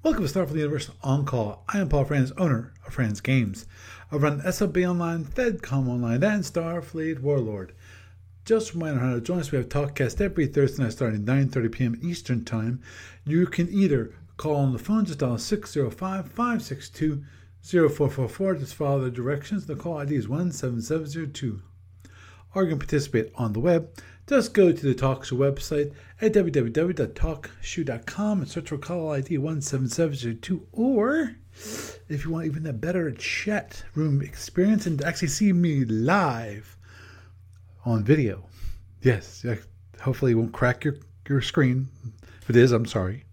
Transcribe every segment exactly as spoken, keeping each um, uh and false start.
Welcome to Starfleet Universe On Call. I am Paul Franz, owner of Franz Games. I run S L B Online, FedCom Online, and Starfleet Warlord. Just a reminder how to join us. We have TalkCast every Thursday night starting at nine thirty p.m. Eastern Time. You can either call on the phone, just dial six oh five, five six two, oh four four four. Just follow the directions. The call I D is one seven seven zero two. Or you can participate on the web. Just go to the TalkShoe website at w w w dot talk shoe dot com and search for call I D one seven seven zero two. Or if you want even a better chat room experience and actually see me live on video. Yes, hopefully it won't crack your, your screen. If it is, I'm sorry.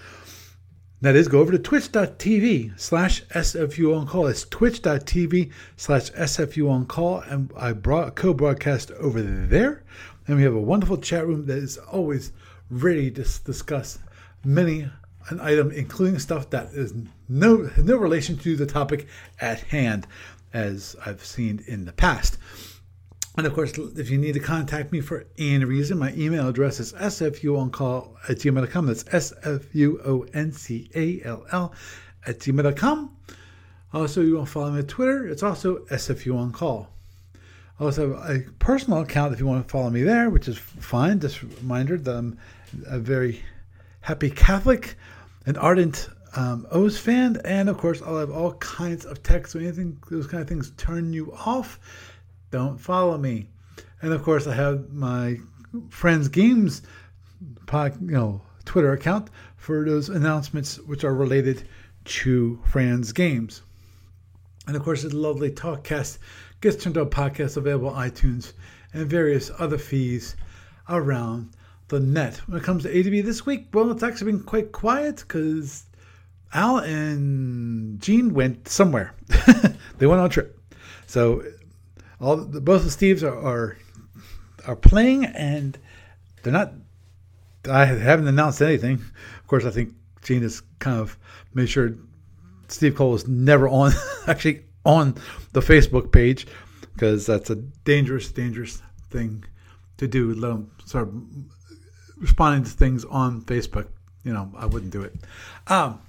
That is, go over to twitch.tv slash SFU on call. It's twitch.tv slash SFU on call. And I brought co-broadcast over there. And we have a wonderful chat room that is always ready to discuss many an item, including stuff that is no no relation to the topic at hand, as I've seen in the past. And of course, if you need to contact me for any reason, my email address is s f u on call at gmail dot com. That's S F U O N C A L L at gmail dot com. Also, you want to follow me on Twitter. It's also S F U on call. I also have a personal account if you want to follow me there, which is fine. Just a reminder that I'm a very happy Catholic, an ardent um, O's fan, and of course I'll have all kinds of texts. So anything, those kind of things turn you off, don't follow me. And of course I have my Friends Games, pod, you know, Twitter account for those announcements which are related to Friends Games. And of course, the lovely TalkCast gets turned to a podcast available on iTunes and various other feeds around the net. When it comes to A D B this week, well, it's actually been quite quiet because Al and Gene went somewhere. They went on a trip. So all the, both the Steves are, are are playing, and they're not. I haven't announced anything. Of course, I think Gene has kind of made sure Steve Cole is never on, actually on the Facebook page, because that's a dangerous, dangerous thing to do. Let him start responding to things on Facebook. You know, I wouldn't do it. Um,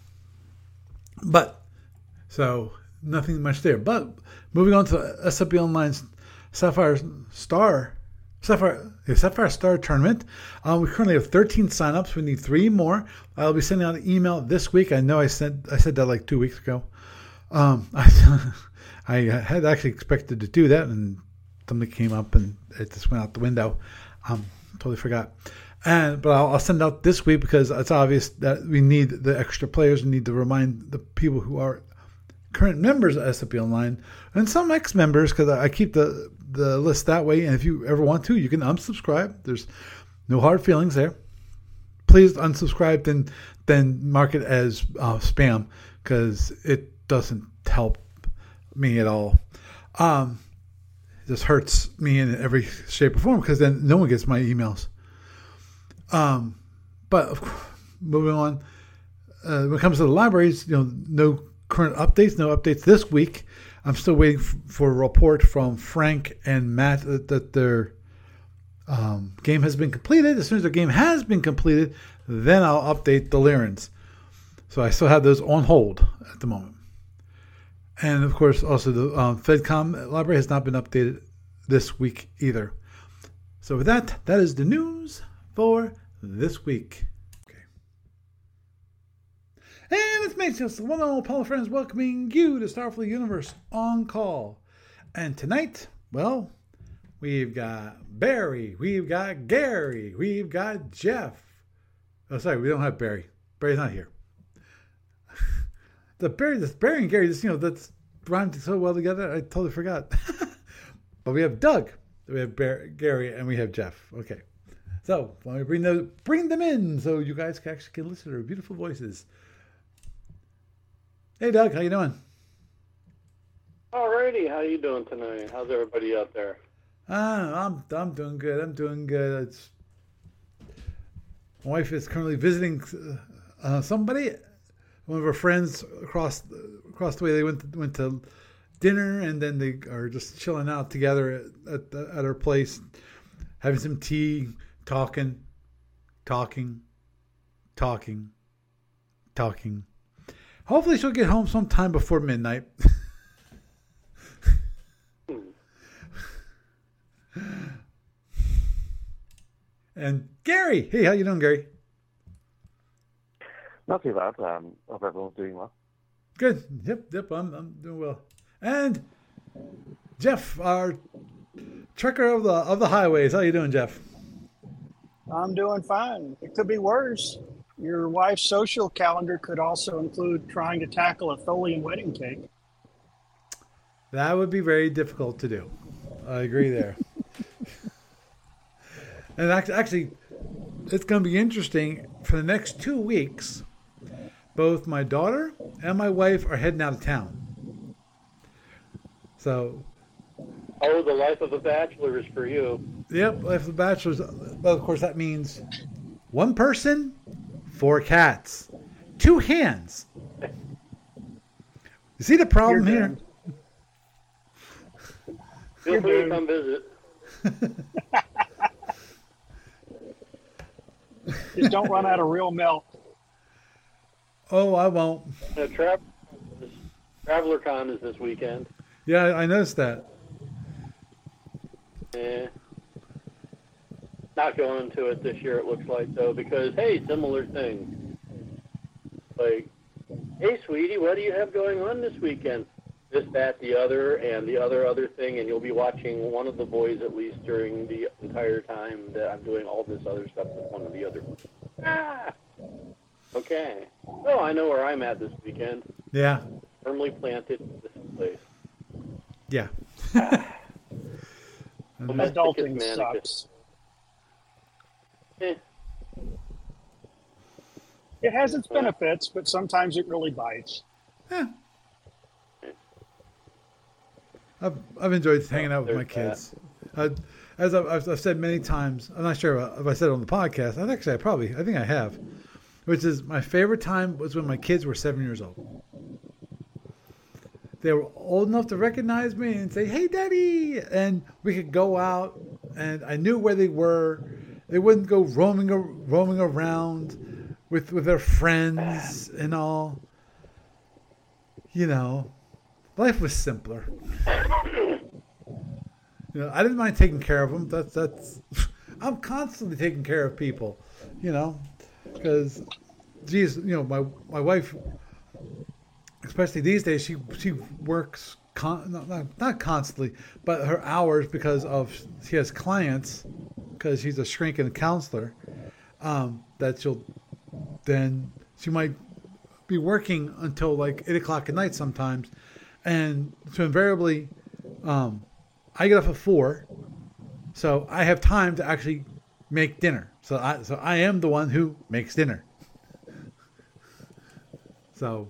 but, so, nothing much there. But, moving on to S F B Online's Sapphire Star, Sapphire, yeah, Sapphire Star Tournament. Um, we currently have thirteen signups. We need three more. I'll be sending out an email this week. I know I said I said that like two weeks ago. Um, I, I had actually expected to do that, and something came up, and it just went out the window. Um, totally forgot. And but I'll, I'll send it out this week because it's obvious that we need the extra players. We need to remind the people who are current members of S F B Online and some ex-members, because I, I keep the the list that way. And if you ever want to, you can unsubscribe. There's no hard feelings there. Please unsubscribe, then then mark it as uh, spam, because it doesn't help me at all. Um, it just hurts me in every shape or form, because then no one gets my emails. Um, but of course, moving on, uh, when it comes to the libraries, you know, no current updates, no updates this week. I'm still waiting f- for a report from Frank and Matt that, that their um, game has been completed. As soon as their game has been completed, then I'll update the Lyrans. So I still have those on hold at the moment. And of course, also the um, FedCom library has not been updated this week either. So with that, that is the news for this week. And it's me, just one old Paul Friends, welcoming you to Starfleet Universe On Call. And tonight, well, we've got Barry, we've got Gary, we've got Jeff. Oh, sorry, we don't have Barry. Barry's not here. the Barry, this Barry and Gary, just, you know, that's rhymed so well together, I totally forgot. But we have Doug, we have Barry, Gary, and we have Jeff. Okay. So, let me bring, those, bring them in so you guys can actually can listen to their beautiful voices. Hey, Doug, how you doing? Alrighty, how you doing tonight? How's everybody out there? Ah, I'm I'm doing good. I'm doing good. It's, my wife is currently visiting uh, somebody, one of her friends across across the way. They went to, went to dinner, and then they are just chilling out together at at, at her place, having some tea, talking, talking, talking, talking. Hopefully she'll get home sometime before midnight. And Gary, hey, how you doing, Gary? Not too bad. Um, hope everyone's doing well. Good. Yep, yep. I'm, I'm doing well. And Jeff, our trekker of the of the highways. How you doing, Jeff? I'm doing fine. It could be worse. Your wife's social calendar could also include trying to tackle a Tholian wedding cake. That would be very difficult to do. I agree there. And actually, actually, it's going to be interesting. For the next two weeks, both my daughter and my wife are heading out of town. So, oh, the life of a bachelor is for you. Yep, life of a bachelor. Well, of course, that means one person, four cats, two hands. You see the problem You're here? doomed. Feel You're free to doomed. come visit. Just don't run out of real milk. Oh, I won't. Uh, Tra- Traveler Con is this weekend. Yeah, I noticed that. Eh. Not going to it this year, it looks like, though, because, hey, similar thing. Like, hey, sweetie, what do you have going on this weekend? This, that, the other, and the other, other thing, and you'll be watching one of the boys at least during the entire time that I'm doing all this other stuff with one of the other. Ah! Okay. Well, I know where I'm at this weekend. Yeah, Firmly planted in this place. yeah. Adulting Manicus. sucks. Eh. It has its benefits, but sometimes it really bites. Yeah. I've, I've enjoyed hanging out with my There's kids. Uh, as I've, I've I've said many times, I'm not sure if I said it on the podcast. I actually, I probably, I think I have. Which is my favorite time was when my kids were seven years old. They were old enough to recognize me and say, "Hey, Daddy," and we could go out, and I knew where they were. They wouldn't go roaming ar- roaming around with with their friends and all. You know, life was simpler. You know, I didn't mind taking care of them. That's that's. I'm constantly taking care of people. You know, because, geez, you know, my my wife, especially these days, she she works con, not, not not constantly, but her hours because of she has clients because she's a shrink and a counselor. Um, that she'll then she might be working until like eight o'clock at night sometimes, and so invariably, um, I get up at four, so I have time to actually make dinner. So I so I am the one who makes dinner. So,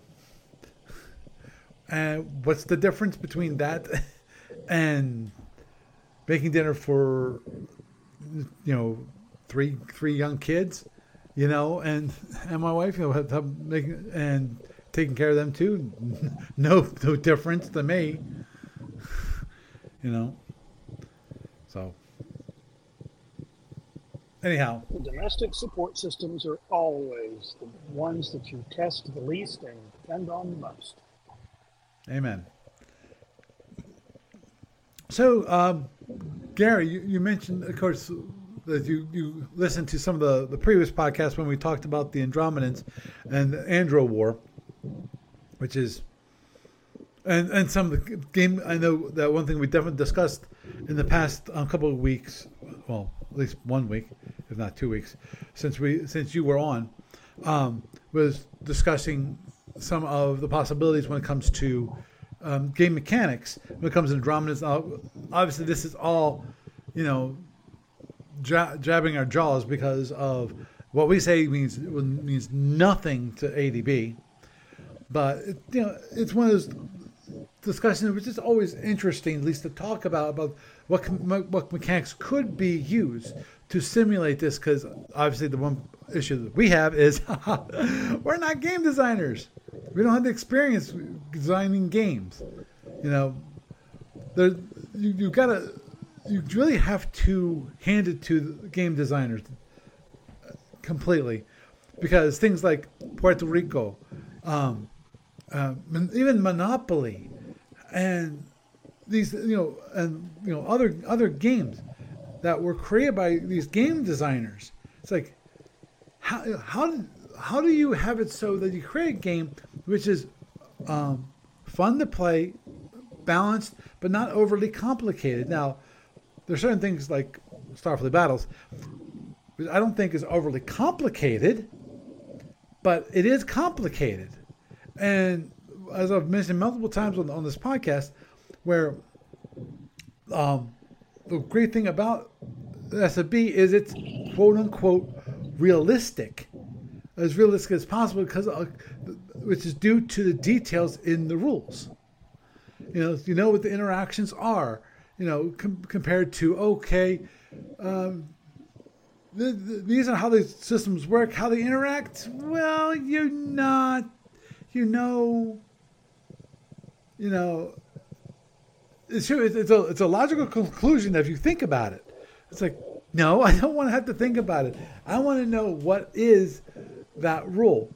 and what's the difference between that and making dinner for, you know, three three young kids, you know, and and my wife, you know, have, have making and taking care of them too. No no difference to me, you know. So. Anyhow. The domestic support systems are always the ones that you test the least and depend on the most. Amen. So, um, Gary, you, you mentioned, of course, that you, you listened to some of the, the previous podcasts when we talked about the Andromedans and the Andro War, which is, and, and some of the game, I know that one thing we definitely discussed in the past um, couple of weeks, well, at least one week, if not two weeks, since we since you were on, um, was discussing some of the possibilities when it comes to um, game mechanics. When it comes to Andromedans, obviously this is all, you know, ja- jabbing our jaws because of what we say means means nothing to A D B, but it, you know, it's one of those discussions which is always interesting, at least to talk about about what what mechanics could be used to simulate this, because obviously the one issue that we have is we're not game designers. We don't have the experience designing games. You know, there you you gotta you really have to hand it to the game designers completely, because things like Puerto Rico, um, uh, even Monopoly, and these you know and you know other other games that were created by these game designers. It's like how how how do you have it so that you create a game which is um, fun to play, balanced, but not overly complicated? Now, there's certain things like Starfleet Battles, which I don't think is overly complicated, but it is complicated. And as I've mentioned multiple times on, on this podcast, where um, the great thing about S F B is it's quote unquote realistic, as realistic as possible, because uh, which is due to the details in the rules. You know, you know what the interactions are. You know, com- compared to okay, um, th- th- these are how the systems work, how they interact. Well, you're not, you know, you know. It's it's a it's a logical conclusion if you think about it. It's like, no, I don't want to have to think about it. I want to know what is that rule.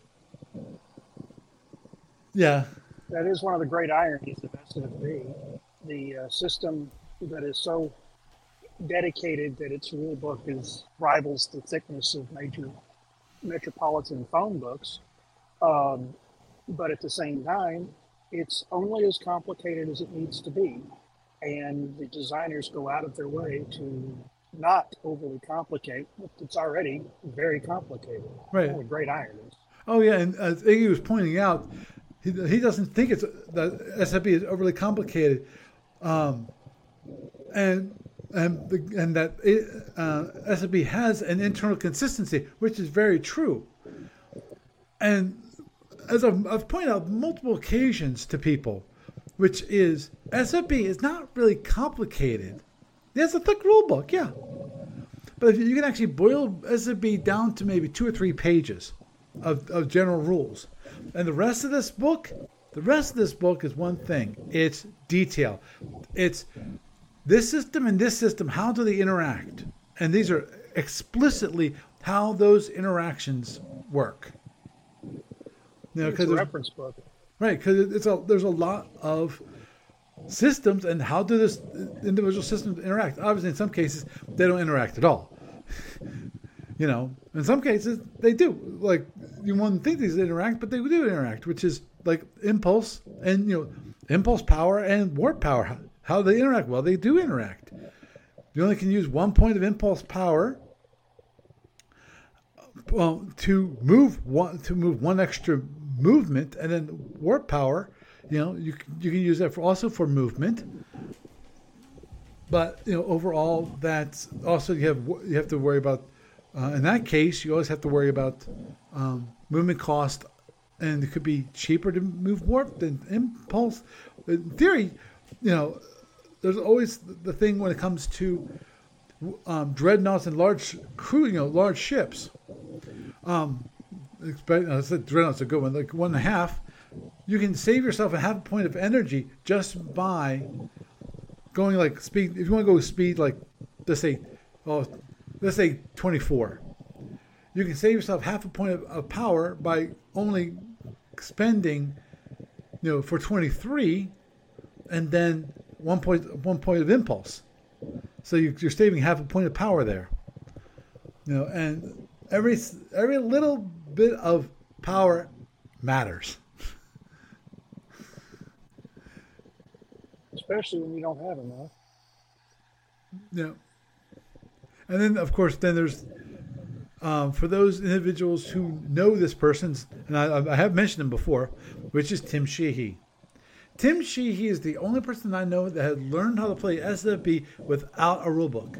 Yeah. That is one of the great ironies of S F B. The uh, system that is so dedicated that its rule book is rivals the thickness of major metropolitan phone books. Um, but at the same time, it's only as complicated as it needs to be. And the designers go out of their way to not overly complicate what it's already very complicated. Right. One of the great ironies. Oh yeah, and as Iggy was pointing out, he, he doesn't think it's that S F B is overly complicated, um, and and the, and that it, uh, S F B has an internal consistency, which is very true. And as I've, I've pointed out multiple occasions to people, which is S F B is not really complicated. It's a thick rule book, yeah. But if you can actually boil S F B down to maybe two or three pages of, of general rules. And the rest of this book, the rest of this book is one thing. It's detail. It's this system and this system, how do they interact? And these are explicitly how those interactions work. You know, It's a there's- reference book. Right, because it's a there's a lot of systems, and how do this individual systems interact? Obviously, in some cases, they don't interact at all. You know, in some cases, they do. Like, you wouldn't think these interact, but they do interact, which is like impulse and, you know, impulse power and warp power. How, how do they interact? Well, they do interact. You only can use one point of impulse power well, to move one to move one extra movement, and then warp power, you know, you you can use that for also for movement. But you know, overall, that's also you have you have to worry about. Uh, in that case, you always have to worry about um, movement cost, and it could be cheaper to move warp than impulse. In theory, you know, there's always the thing when it comes to um, dreadnoughts and large crew, you know, large ships. Um, I said dreadnought's a good one, like one and a half. You can save yourself a half a point of energy just by going like speed. If you want to go speed, like let's say, oh, let's say twenty-four, you can save yourself half a point of, of power by only spending, you know, for twenty-three, and then one point one point of impulse. So you, you're saving half a point of power there. You know, and every every little bit of power matters. Especially when you don't have enough. Yeah. And then, of course, then there's, um, for those individuals who know this person's, and I, I have mentioned him before, which is Tim Sheehy. Tim Sheehy is the only person I know that has learned how to play S F B without a rule book.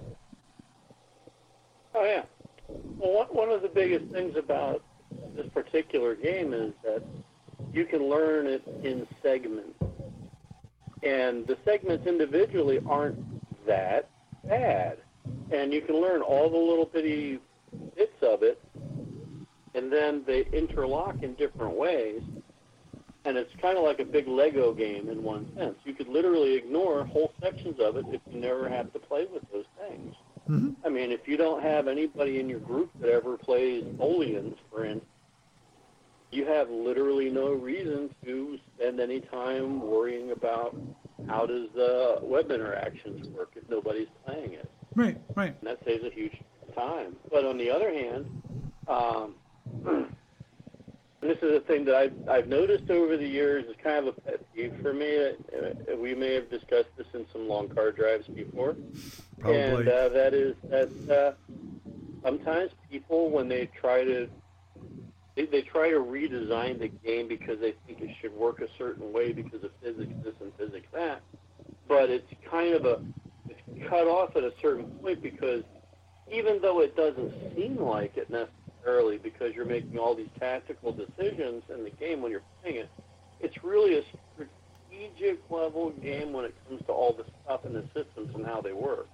Oh, yeah. Well, one, one of the biggest things about this particular game is that you can learn it in segments. And the segments individually aren't that bad. And you can learn all the little bitty bits of it, and then they interlock in different ways. And it's kind of like a big Lego game in one sense. You could literally ignore whole sections of it if you never have to play with those things. Mm-hmm. I mean, if you don't have anybody in your group that ever plays Booleans, for instance, you have literally no reason to spend any time worrying about how does the web interactions work if nobody's playing it. Right, right. And that saves a huge time. But on the other hand, um, and this is a thing that I've, I've noticed over the years is kind of a pet peeve for me. Uh, we may have discussed this in some long car drives before. Probably. And uh, that is that uh, sometimes people, when they try to They, they try to redesign the game because they think it should work a certain way because of physics this and physics that. But it's kind of a, it's cut off at a certain point because even though it doesn't seem like it necessarily because you're making all these tactical decisions in the game when you're playing it, it's really a strategic level game when it comes to all the stuff in the systems and how they work.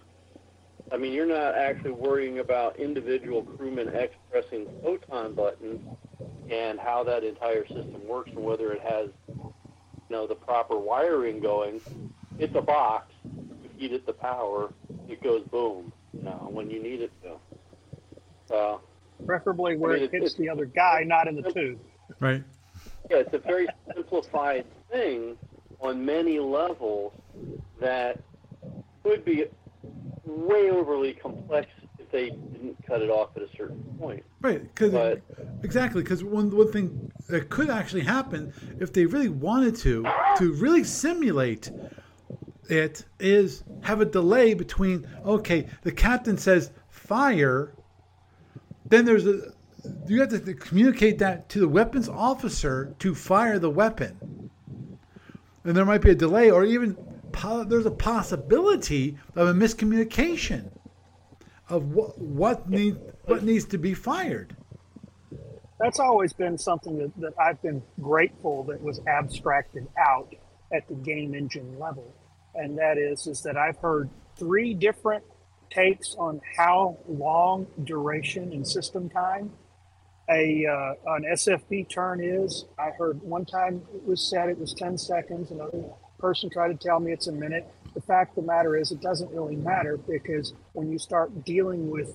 I mean, you're not actually worrying about individual crewmen X pressing the photon button and how that entire system works and whether it has, you know, the proper wiring going. It's a box. You feed it the power, it goes boom, you know, when you need it to. Uh, Preferably where I mean, it hits the other guy, not in the tube. Right. Yeah, it's a very simplified thing on many levels that could be way overly complex if they didn't cut it off at a certain point. Right, because But- exactly, because one one thing that could actually happen if they really wanted to to really simulate it is have a delay between okay, the captain says fire, then there's a you have to communicate that to the weapons officer to fire the weapon, and there might be a delay or even po- there's a possibility of a miscommunication of what what need what needs to be fired. That's always been something that, that I've been grateful that was abstracted out at the game engine level. And that is, is that I've heard three different takes on how long duration and system time a uh, an S F B turn is. I heard one time it was said it was ten seconds. Another person tried to tell me it's a minute. The fact of the matter is it doesn't really matter because when you start dealing with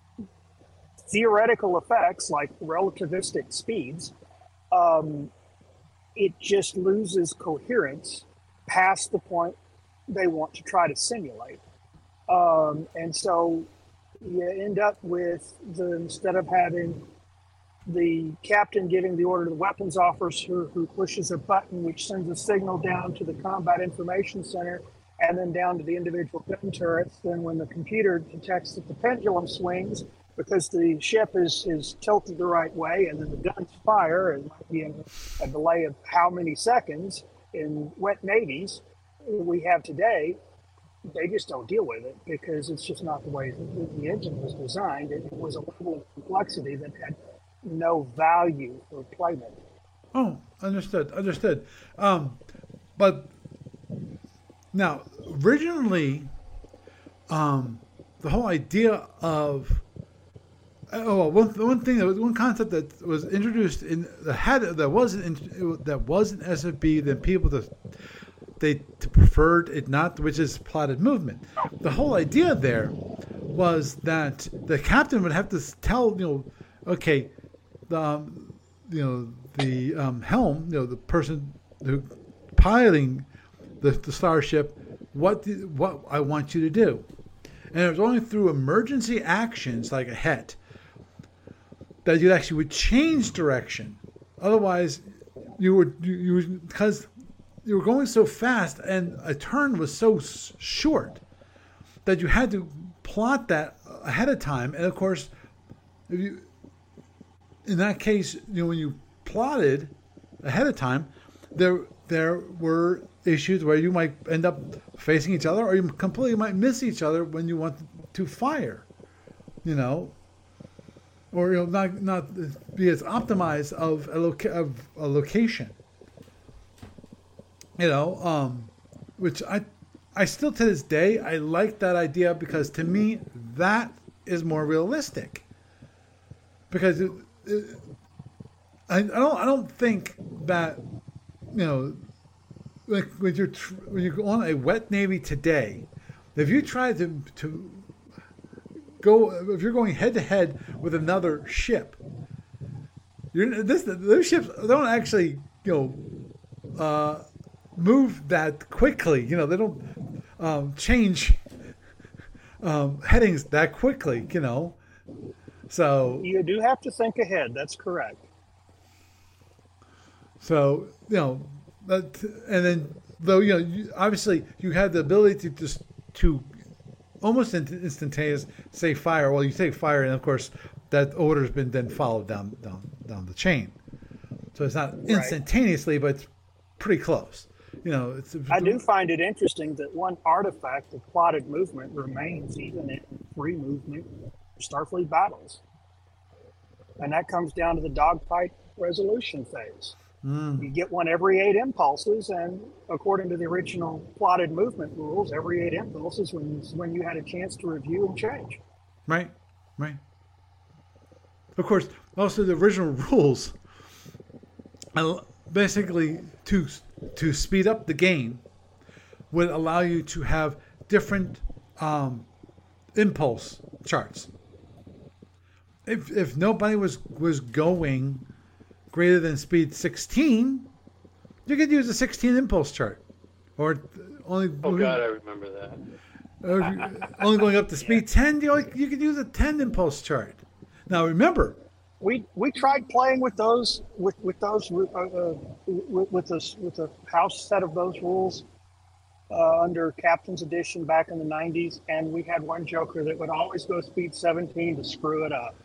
theoretical effects like relativistic speeds, um, it just loses coherence past the point they want to try to simulate. Um, and so you end up with the, instead of having the captain giving the order to the weapons officer who pushes a button which sends a signal down to the combat information center and then down to the individual gun turrets, then when the computer detects that the pendulum swings because the ship is, is tilted the right way and then the guns fire, and might be a, a delay of how many seconds in wet navies we have today, they just don't deal with it because it's just not the way the, the engine was designed. It, it was a level of complexity that had no value for playment. Oh, understood, understood. Um, but now, originally, um, the whole idea of oh, one one thing that was one concept that was introduced in the had that wasn't in, that wasn't S F B, then people that they preferred it not, which is plotted movement. The whole idea there was that the captain would have to tell you know, okay, the um, you know the um, helm, you know the person who piloting the, the starship, what do, what I want you to do, and it was only through emergency actions like a H E T that you actually would change direction. Otherwise, you would you, you would, because you were going so fast and a turn was so s- short that you had to plot that ahead of time. And of course, if you in that case, you know, when you plotted ahead of time, there there were issues where you might end up facing each other, or you completely might miss each other when you want to fire. You know, or you know, not not be as optimized of a loca- of a location. You know, um, which I I still to this day I like that idea because to me that is more realistic. Because it, it, I, I don't I don't think that you know like when you're tr- when you're on a wet navy today, if you try to to go if you're going head to head with another ship, You're, this those ships don't actually, you know, uh, move that quickly. You know, they don't um, change um, headings that quickly. You know, so You do have to think ahead. That's correct. so you know, that, and then though you know, you, obviously you have the ability to just to almost instantaneous say fire. Well, you say fire, and of course that order's been then followed down down down the chain. So it's not instantaneously, but it's pretty close. You know, it's, I do find it interesting that one artifact of plotted movement remains even in free movement Starfleet battles. And that comes down to the dogfight resolution phase. Mm. You get one every eight impulses, and according to the original plotted movement rules, every eight impulses when when you had a chance to review and change. Right, right. Of course, also the original rules, basically to to speed up the game, would allow you to have different um, impulse charts. If if nobody was was going greater than speed sixteen, you could use a sixteen impulse chart, or only. Oh God, I remember that. Or only going up to speed ten, you, you could use a ten impulse chart. Now remember, we we tried playing with those with with those uh, uh, with, with this with a house set of those rules uh, under Captain's Edition back in the nineties, and we had one joker that would always go speed seventeen to screw it up.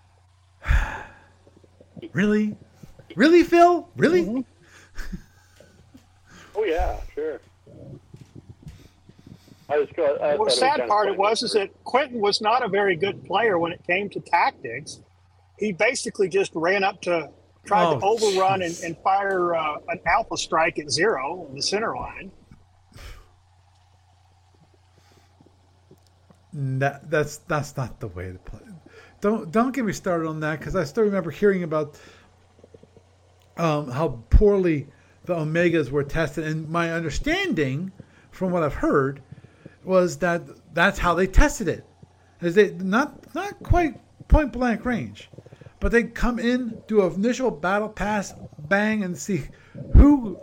Really, really, Phil, really? Mm-hmm. Oh yeah, sure. I just got, I well, the sad part it was is that Quentin was not a very good player when it came to tactics. He basically just ran up to, tried oh, to overrun and, and fire uh, an alpha strike at zero in the center line. That, that's that's not the way to play. Don't don't get me started on that, because I still remember hearing about um, how poorly the Omegas were tested, and my understanding, from what I've heard, was that that's how they tested it. Is they not not quite point blank range, but they come in, do an initial battle pass, bang, and see who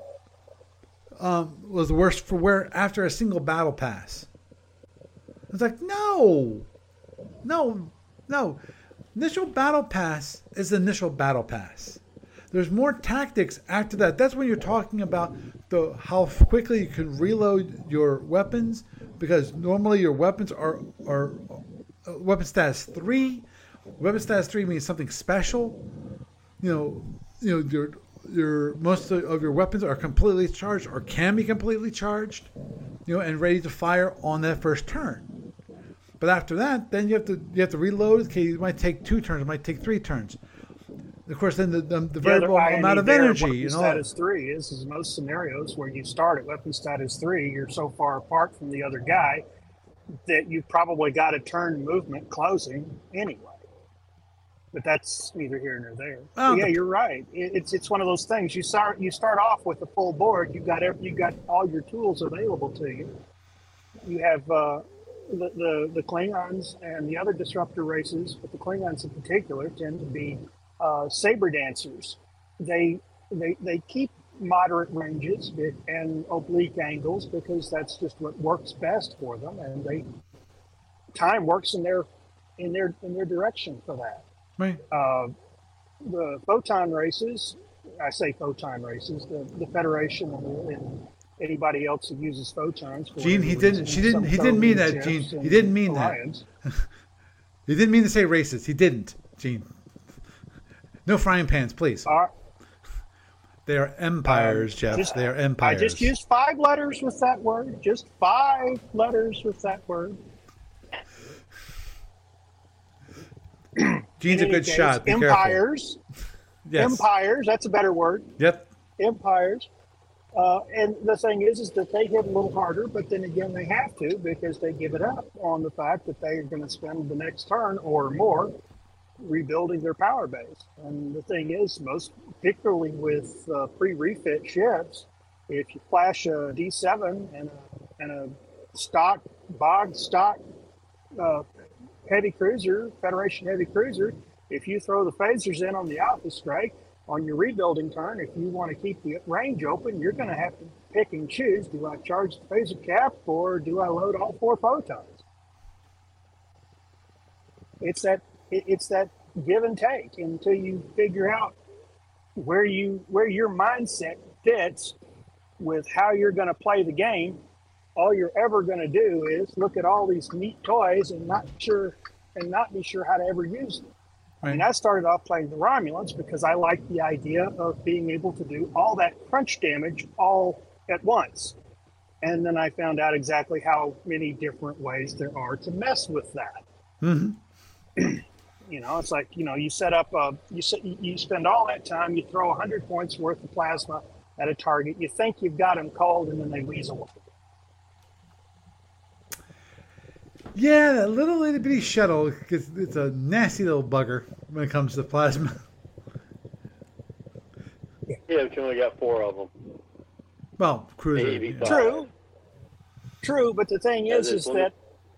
um, was the worst for wear after a single battle pass. It's like no, no, no. Initial battle pass is the initial battle pass. There's more tactics after that. That's when you're talking about the how quickly you can reload your weapons, because normally your weapons are are uh, weapon status three. Weapon status three means something special. You know, you know your your most of your weapons are completely charged or can be completely charged. You know, and ready to fire on that first turn. But after that, then you have to you have to reload. Okay, it might take two turns. It might take three turns. Of course, then the, the, the variable amount of energy. Weapon you know, status three is, is most scenarios where you start at weapon status three, you're so far apart from the other guy that you've probably got a turn movement closing anyway. But that's neither here nor there. Oh, yeah, the, you're right. It, it's it's one of those things. You start you start off with a full board. You've got every, you've got all your tools available to you. You have. Uh, The, the the Klingons and the other disruptor races, but the Klingons in particular, tend to be uh, saber dancers. They they they keep moderate ranges and oblique angles because that's just what works best for them, and they time works in their in their in their direction for that. right. Uh, the photon races, I say photon races, the, the Federation and, and anybody else who uses photons. Gene, he didn't. She didn't. He didn't mean that, Gene. He didn't mean that. He didn't mean to say racist. He didn't, Gene. No frying pans, please. Uh, they are empires, um, Jeff. Just, they are empires. I just used five letters with that word. Just five letters with that word. Gene's a good case, shot. Be empires. Yes. Empires. That's a better word. Yep. Empires. Uh, and the thing is, is that they hit a little harder, but then again, they have to because they give it up on the fact that they are going to spend the next turn or more rebuilding their power base. And the thing is, most particularly with uh, pre-refit ships, if you flash a D seven and a, and a stock, bog stock uh, heavy cruiser, Federation heavy cruiser, if you throw the phasers in on the alpha strike on your rebuilding turn, if you want to keep the range open, you're going to have to pick and choose. Do I charge the phaser cap or do I load all four photons? It's that it's that give and take until you figure out where you where your mindset fits with how you're going to play the game. All you're ever going to do is look at all these neat toys and not sure and not be sure how to ever use them. I mean, I started off playing the Romulans because I liked the idea of being able to do all that crunch damage all at once. And then I found out exactly how many different ways there are to mess with that. Mm-hmm. You know, it's like, you know, you set up, a, you, set, you spend all that time, you throw one hundred points worth of plasma at a target, you think you've got them cold, and then they weasel. Yeah, that little itty bitty shuttle, it's, it's a nasty little bugger when it comes to plasma. Yeah, but you only got four of them. Well, cruiser. Maybe Yeah. five. True. True, but the thing is, is that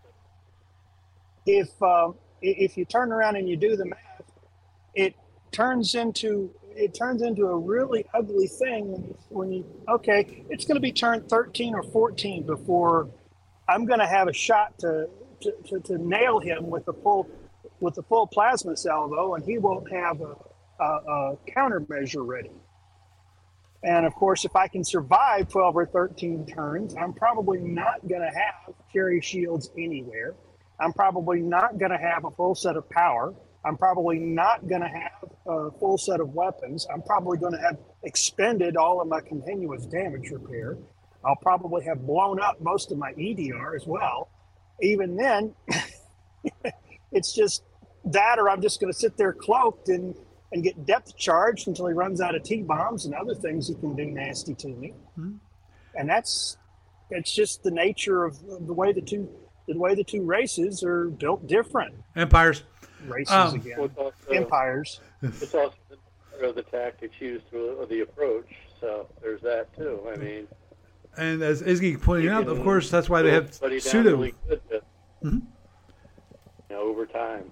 if um, if you turn around and you do the math, it turns into it turns into a really ugly thing when you, when you okay, it's going to be turned thirteen or fourteen before I'm going to have a shot to, to, to, to nail him with the full with the full plasma salvo, and he won't have a, a, a countermeasure ready. And of course, if I can survive twelve or thirteen turns, I'm probably not going to have carry shields anywhere. I'm probably not going to have a full set of power. I'm probably not going to have a full set of weapons. I'm probably going to have expended all of my continuous damage repair. I'll probably have blown up most of my E D R as well. Even then, it's just that, or I'm just going to sit there cloaked and and get depth charged until he runs out of T-bombs and other things he can do nasty to me. Mm-hmm. And that's, it's just the nature of the way the two, the way the two races are built different. Empires. Races um, again. Well, also, Empires. It's also part of the tactics used or the approach. So there's that too. I mean, and as Izzy pointed out, of course, that's why they have somebody down pseudo. really good to, Mm-hmm. you know, over time.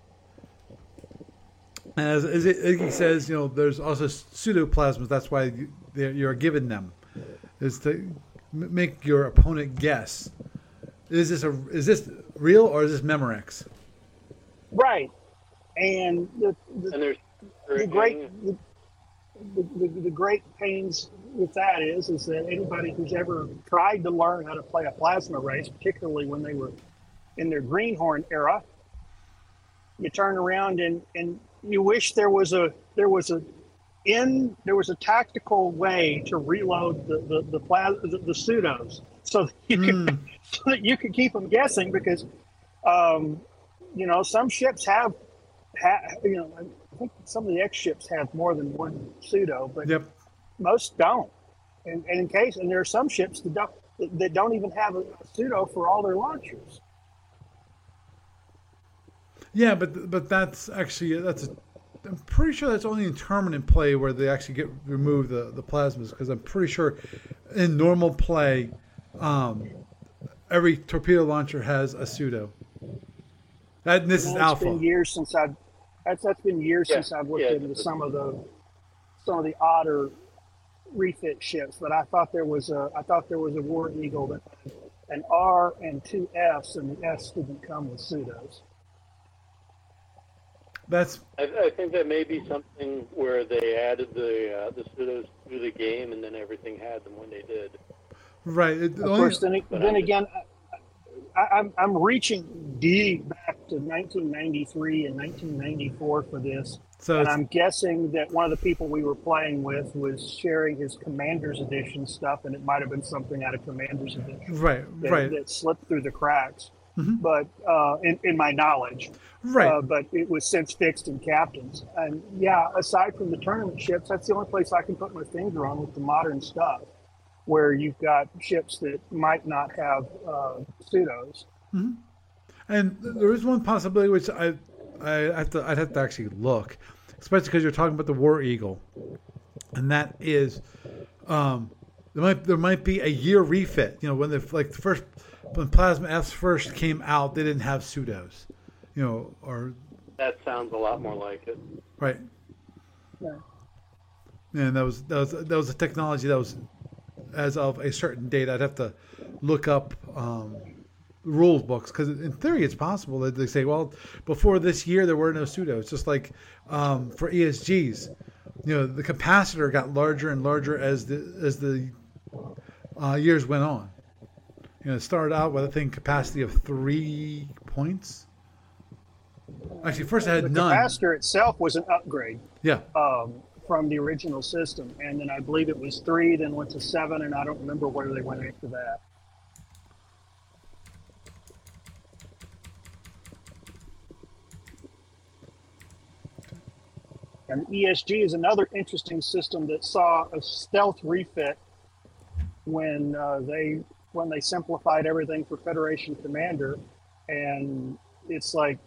As, as Iggy says, you know, there's also pseudoplasmas. That's why you, you're given them, is to m- make your opponent guess: is this a is this real or is this Memorex? Right, and the the, And there's the great the, the, the, the great pains with that is is that anybody who's ever tried to learn how to play a plasma race, particularly when they were in their greenhorn era, you turn around and and you wish there was a there was a in there was a tactical way to reload the the the, plas- the, the pseudos so that you could Mm. so that you could keep them guessing, because um, you know, some ships have, ha- you know, I think some of the X ships have more than one pseudo, but Yep. most don't. And, and in case, and there are some ships that don't that don't even have a pseudo for all their launchers. Yeah, but but that's actually that's. A, I'm pretty sure that's only in tournament play where they actually get remove the the plasmas, because I'm pretty sure in normal play, um, every torpedo launcher has a pseudo. That this And is it's alpha. been years since I've that's that's been years Yeah, since I've looked yeah. into some of the some of the odder refit ships. But I thought there was a I thought there was a War Eagle that had an R and two Fs, and the S didn't come with pseudos. That's I, I think that may be something where they added the uh, the pseudos to the game, and then everything had them when they did. right. It, the Of only- course, then, But then I'm- again, I, I'm I'm reaching deep back to nineteen ninety-three and nineteen ninety-four for this, so and it's, I'm guessing that one of the people we were playing with was sharing his Commander's Edition stuff, and it might have been something out of Commander's Edition right, that, right, that slipped through the cracks. Mhm. But uh, in, in my knowledge, right. uh, but it was since fixed in captains. And yeah, aside from the tournament ships, that's the only place I can put my finger on with the modern stuff, where you've got ships that might not have uh, pseudos. And there is one possibility which I, I have to, I'd have to actually look, especially because you're talking about the War Eagle, and that is, um, there might there might be a year refit. You know, when the like the first when Plasma Fs first came out, they didn't have pseudos, you know, or That sounds a lot more like it. Right. Yeah. And that was that was that was a technology that was as of a certain date. I'd have to look up um, rules books because in theory it's possible that they say, well, before this year there were no pseudos. Just like um, for E S Gs, you know, the capacitor got larger and larger as the as the uh, years went on. You know, it started out with I think capacity of three points. Actually, first I had The none. capacitor itself was an upgrade. Yeah. Um, from the original system, and then I believe it was three, then went to seven, and I don't remember where they went after that. And E S G is another interesting system that saw a stealth refit when uh, they when they simplified everything for Federation Commander, and it's like,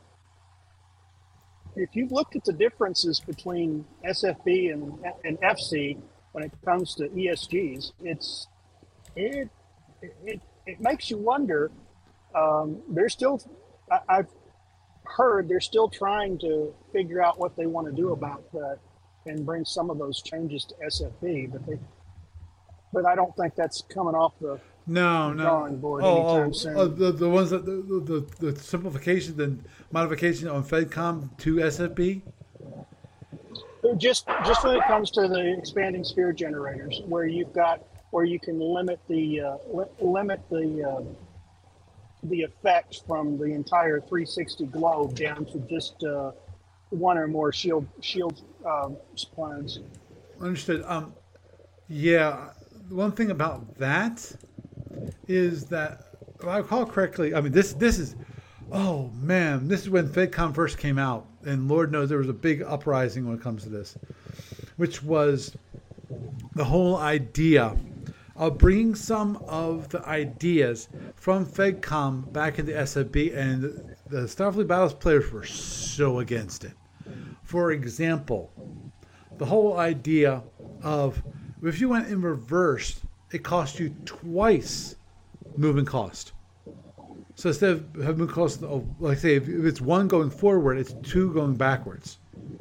if you've looked at the differences between S F B and, and F C when it comes to E S Gs, it's it it, it makes you wonder. Um, they're still, I, I've heard they're still trying to figure out what they want to do about that and bring some of those changes to S F B, but they, but I don't think that's coming off the No, no. drawing board Oh, anytime oh, soon. oh, the the ones that the, the the simplification and modification on FedCom to S F B. Just just when it comes to the expanding sphere generators, where you've got where you can limit the uh, li- limit the uh, the effect from the entire three sixty globe down to just uh, one or more shield shield um, spawns. Understood. Um, yeah. One thing about that is that, if I recall correctly, I mean this this is, oh man, this is when FedCom first came out, and Lord knows there was a big uprising when it comes to this, which was the whole idea of bringing some of the ideas from FedCom back into S F B, and the Starfleet Battles players were so against it. For example, the whole idea of if you went in reverse, it cost you twice moving cost. So instead of having moving cost, of, like say, if it's one going forward, it's two going backwards,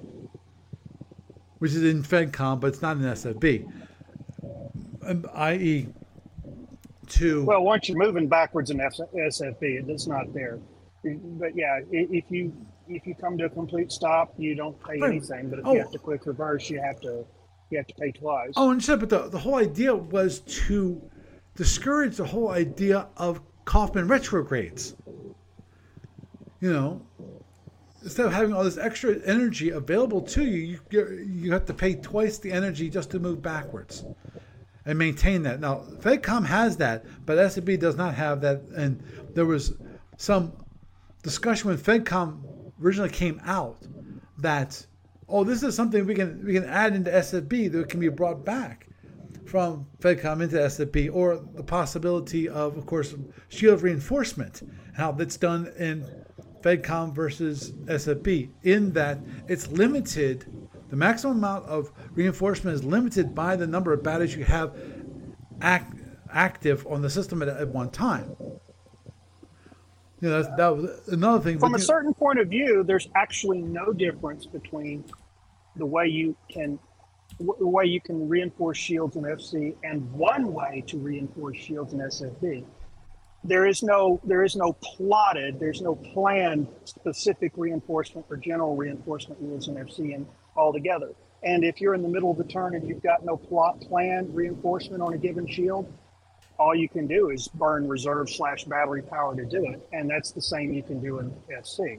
which is in FedCom, but it's not in S F B. Um, that is, two. Well, once you're moving backwards in S F B, it's not there. But yeah, i- if you if you come to a complete stop, you don't pay Right. anything. But if Oh. you have to quick reverse, you have to you have to pay twice. Oh, and so, but the, the whole idea was to discourage the whole idea of Kaufman retrogrades. You know, instead of having all this extra energy available to you, you get- you have to pay twice the energy just to move backwards and maintain that. Now, FedCom has that, but S F B does not have that. And there was some discussion when FedCom originally came out that, oh, this is something we can we can add into S F B that can be brought back from FedCom into S F B, or the possibility of, of course, shield reinforcement, how that's done in FedCom versus S F B, in that it's limited, the maximum amount of reinforcement is limited by the number of batteries you have act, active on the system at, at one time. You know, that's, that was another thing. From but a you- certain point of view, there's actually no difference between the way you can w- the way you can reinforce shields in F C and one way to reinforce shields in S F B. There is no there is no plotted, there's no planned specific reinforcement or general reinforcement rules in F C and altogether. And if you're in the middle of the turn and you've got no plot planned reinforcement on a given shield, all you can do is burn reserve slash battery power to do it. And that's the same you can do in F C.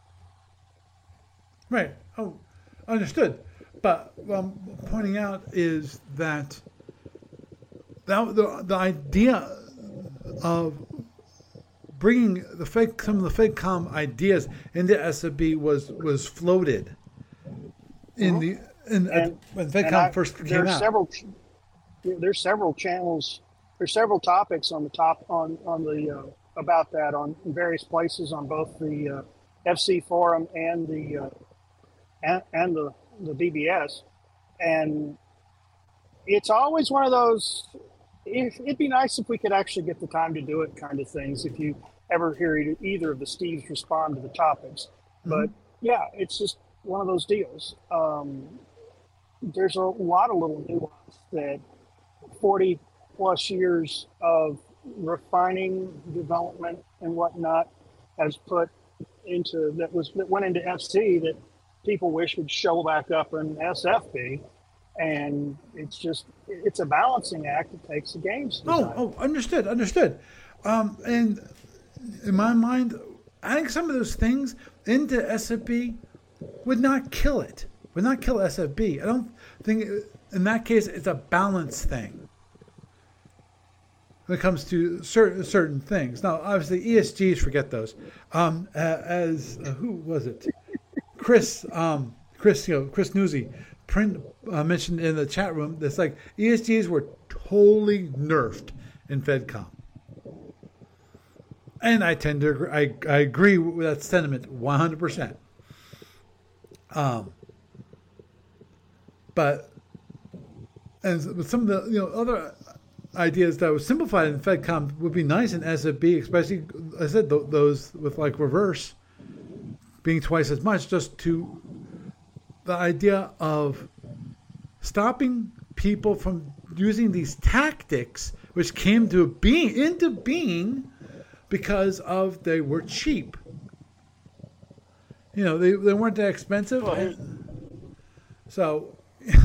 Right. Oh, understood. But what I'm pointing out is that that the, the idea of bringing the fake some of the FedCom ideas into S F B was was floated in the in And- when And FedCom I- first came there's out. several there's several channels there's several topics on the top on on the uh, about that on various places on both the uh, F C forum and the uh, and, and the the B B S, and it's always one of those, if, it'd be nice if we could actually get the time to do it kind of things if you ever hear either of the Steves respond to the topics. But Yeah, it's just one of those deals. Um, there's a lot of little nuance that forty plus years of refining, development, and whatnot has put into that was that went into F C that people wish would show back up in S F B, and it's just it's a balancing act. It takes a games Oh, design. oh, understood, understood. Um, and in my mind, adding some of those things into S F B would not kill it. Would not kill S F B. I don't think in that case it's a balance thing when it comes to certain certain things. Now, obviously, E S Gs, forget those. Um, as uh, who was it? Chris, um, Chris, you know, Chris Newsy, print uh, mentioned in the chat room. That's like E S Gs were totally nerfed in FedCom, and I tend to agree, I I agree with that sentiment one hundred percent. Um, but and with some of the you know other ideas that was simplified in FedCom would be nice in S F B, especially I said th- those with like reverse being twice as much, just to the idea of stopping people from using these tactics, which came to being into being because of they were cheap. You know, they they weren't that expensive, Well, and so.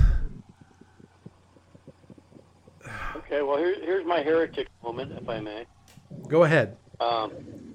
Okay, well, here, here's my heretic moment, if I may. Go ahead. Um,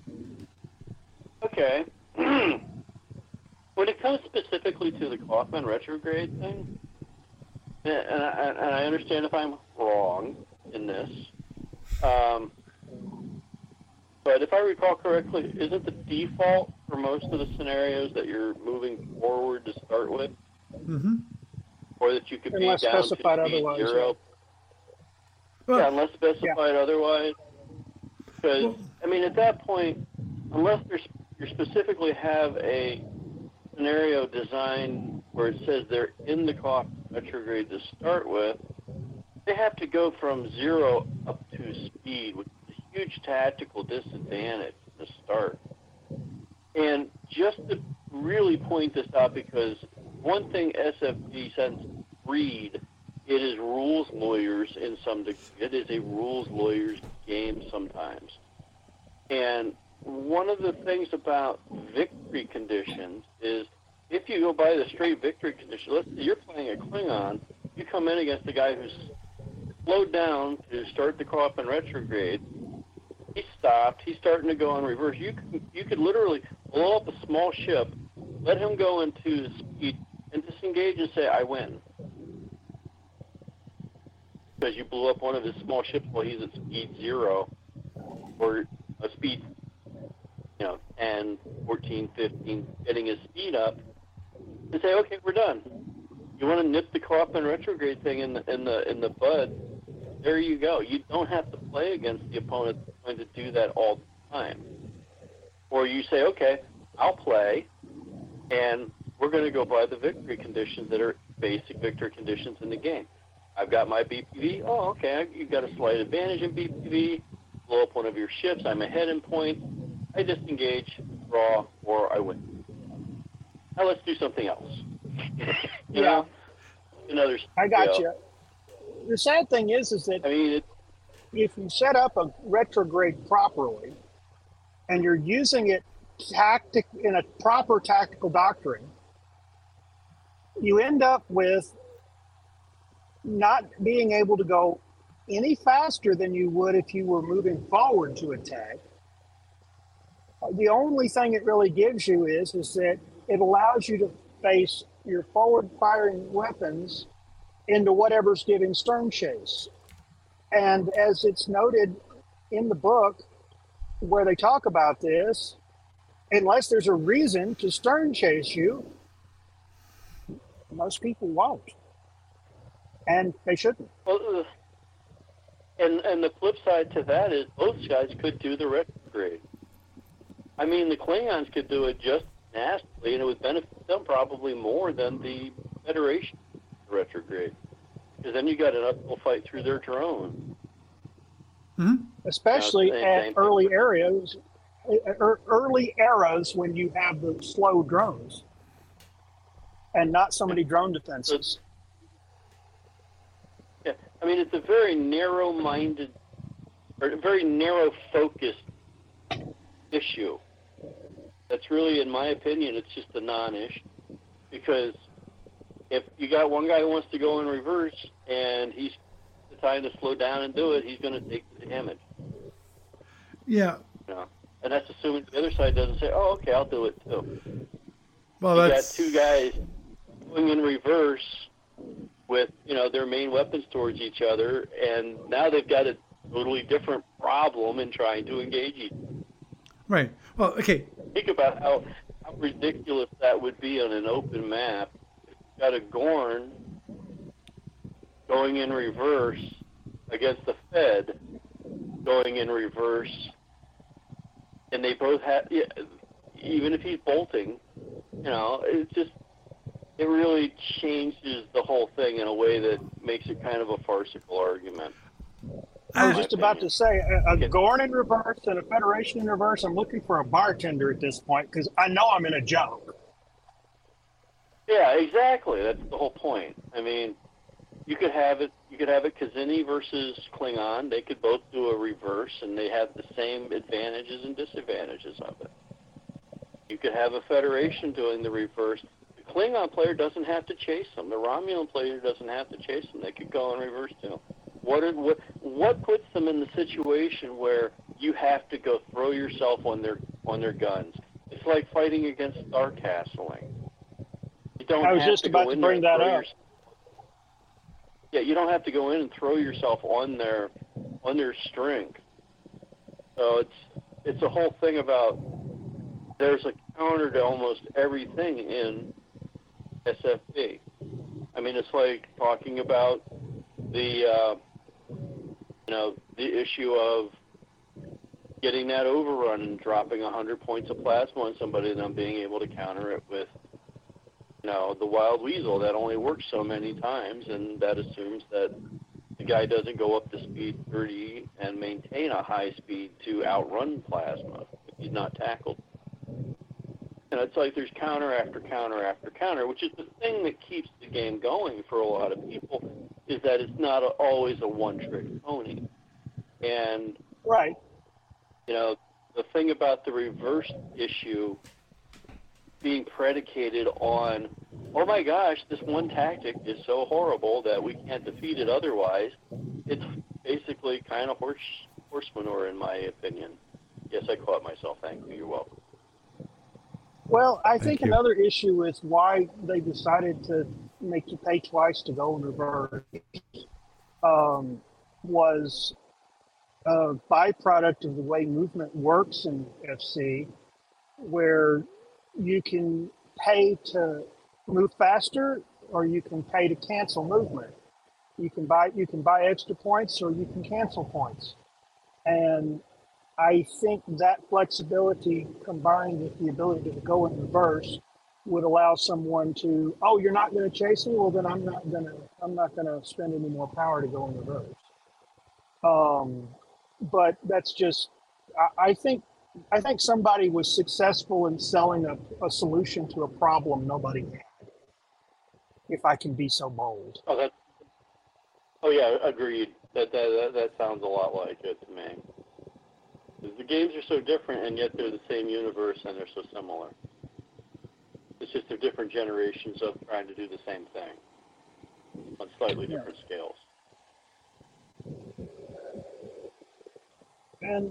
okay. When it comes specifically to the Kaufman retrograde thing, and I, and I understand if I'm wrong in this, um, but if I recall correctly, isn't the default for most of the scenarios that you're moving forward to start with, Mm-hmm. or that you could Unless be down to specified speed otherwise, zero? Well, Yeah, unless specified otherwise. Because, Well- I mean, at that point, unless there's, you specifically have a scenario designed where it says they're in the Kaufman retrograde to start with, they have to go from zero up to speed, which is a huge tactical disadvantage to start. And just to really point this out, because one thing S F D sends read, it is rules lawyers in some degree. It is a rules lawyers game sometimes. And one of the things about victory conditions is if you go by the straight victory condition, let's say you're playing a Klingon, you come in against a guy who's slowed down to start the Kaufman retrograde. He stopped. He's starting to go on reverse. You could, you could literally blow up a small ship, let him go into speed, and disengage and say, I win. Because you blew up one of his small ships while he's at speed zero, or a speed, you know, ten, fourteen, fifteen, getting his speed up, and say, okay, we're done. You want to nip the Kaufman retrograde thing in the in the in the bud? There you go. You don't have to play against the opponent that's going to do that all the time. Or you say, okay, I'll play, and we're going to go by the victory conditions that are basic victory conditions in the game. I've got my B P V. Oh, okay, you've got a slight advantage in B P V. Blow up one of your ships. I'm ahead in points. I disengage, draw, or I win. Now let's do something else. you Yeah. know? Another I got scenario. you. The sad thing is, is that I mean, it, if you set up a retrograde properly and you're using it tactic in a proper tactical doctrine, you end up with not being able to go any faster than you would if you were moving forward to attack. The only thing it really gives you is is that it allows you to face your forward firing weapons into whatever's giving stern chase. And as it's noted in the book where they talk about this, unless there's a reason to stern chase you, most people won't. And they shouldn't. well, uh, and and the flip side to that is both guys could do the retrograde. I mean, the Klingons could do it just nastily, and it would benefit them probably more than the Federation retrograde. Because then you got an uphill fight through their drone. Mm-hmm. Especially Yeah, same at thing. early areas, er, early eras when you have the slow drones and not so many drone defenses. Yeah, I mean, it's a very narrow-minded, or very narrow-focused issue. That's really, in my opinion, it's just a non-issue. Because if you got one guy who wants to go in reverse and he's deciding to slow down and do it, he's going to take the damage. Yeah. You know? And that's assuming the other side doesn't say, oh, okay, I'll do it too. Well, you that's... got two guys going in reverse with, you know, their main weapons towards each other, and now they've got a totally different problem in trying to engage each other. Right. Well, okay. Think about how, how ridiculous that would be on an open map. You've got a Gorn going in reverse against the Fed going in reverse, and they both have, yeah, even if he's bolting, you know, it just, it really changes the whole thing in a way that makes it kind of a farcical argument. I was just about to say, a, a Gorn in reverse and a Federation in reverse, I'm looking for a bartender at this point because I know I'm in a joke. Yeah, exactly. That's the whole point. I mean, you could have it, you could have it Kazini versus Klingon. They could both do a reverse, and they have the same advantages and disadvantages of it. You could have a Federation doing the reverse. The Klingon player doesn't have to chase them. The Romulan player doesn't have to chase them. They could go in reverse too. What, are, what what puts them in the situation where you have to go throw yourself on their on their guns? It's like fighting against star castling. You don't I was have just to about go to in bring there that and throw up. Your, yeah, you don't have to go in and throw yourself on their on their strength. So it's it's a whole thing about there's a counter to almost everything in S F B. I mean, it's like talking about the uh, you know the issue of getting that overrun and dropping one hundred points of plasma on somebody and then being able to counter it with you know the Wild Weasel that only works so many times, and that assumes that the guy doesn't go up to speed thirty and maintain a high speed to outrun plasma if he's not tackled. And it's like there's counter after counter after counter, which is the thing that keeps the game going for a lot of people, is that it's not a, always a one-trick pony. And, Right. you know, the thing about the reverse issue being predicated on, oh my gosh, this one tactic is so horrible that we can't defeat it otherwise, it's basically kind of horse, horse manure in my opinion. Yes, I caught myself. Thank you. You're welcome. Well, I Thank think you. another issue is why they decided to make you pay twice to go in reverse um, was a byproduct of the way movement works in F C, where you can pay to move faster or you can pay to cancel movement. You can buy you can buy extra points or you can cancel points. And I think that flexibility combined with the ability to go in reverse would allow someone to, oh, you're not going to chase me? Well, then I'm not going to, I'm not going to spend any more power to go in reverse. Um, but that's just, I, I think, I think somebody was successful in selling a, a solution to a problem nobody had, if I can be so bold. Oh, that. Oh yeah, agreed. That that that, that sounds a lot like it to me. The games are so different, and yet they're the same universe, and they're so similar. It's just they're different generations of trying to do the same thing on slightly Yeah. different scales. And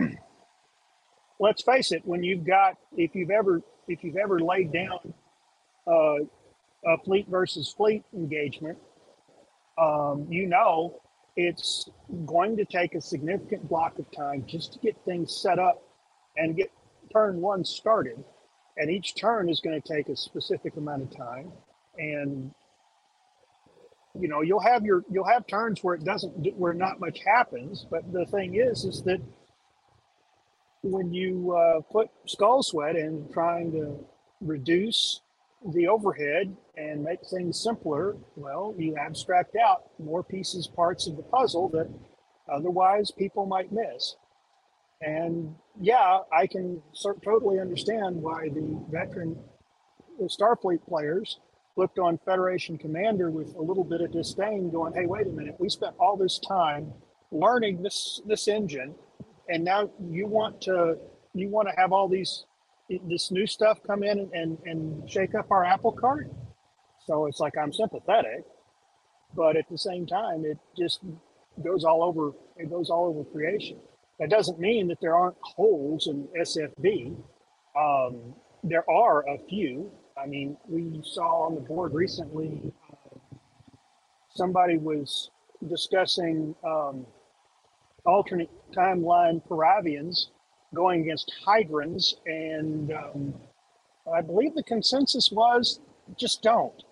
let's face it, when you've got, if you've ever, if you've ever laid down uh, a fleet versus fleet engagement, um, you know it's going to take a significant block of time just to get things set up and get turn one started. And each turn is going to take a specific amount of time. And you know, you'll have your you'll have turns where it doesn't where not much happens. But the thing is, is that when you uh, put Skull Sweat in trying to reduce the overhead and make things simpler, well, you abstract out more pieces, parts of the puzzle that otherwise people might miss. And yeah, I can cer- totally understand why the veteran the Starfleet players looked on Federation Commander with a little bit of disdain, going, "Hey, wait a minute! We spent all this time learning this this engine, and now you want to you want to have all these this new stuff come in and, and, and shake up our apple cart." So it's like I'm sympathetic, but at the same time, it just goes all over. It goes all over creation. That doesn't mean that there aren't holes in S F B. Um, there are a few. I mean, we saw on the board recently, uh, somebody was discussing um, alternate timeline Paravians going against Hydrons, and um, I believe the consensus was just don't,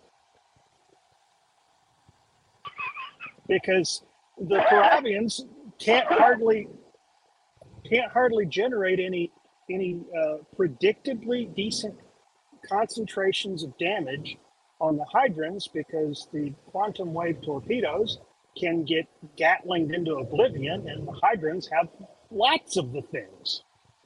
because the Paravians can't hardly can't hardly generate any any uh, predictably decent concentrations of damage on the Hydrons, because the quantum wave torpedoes can get gatlinged into oblivion, and the Hydrons have lots of the things.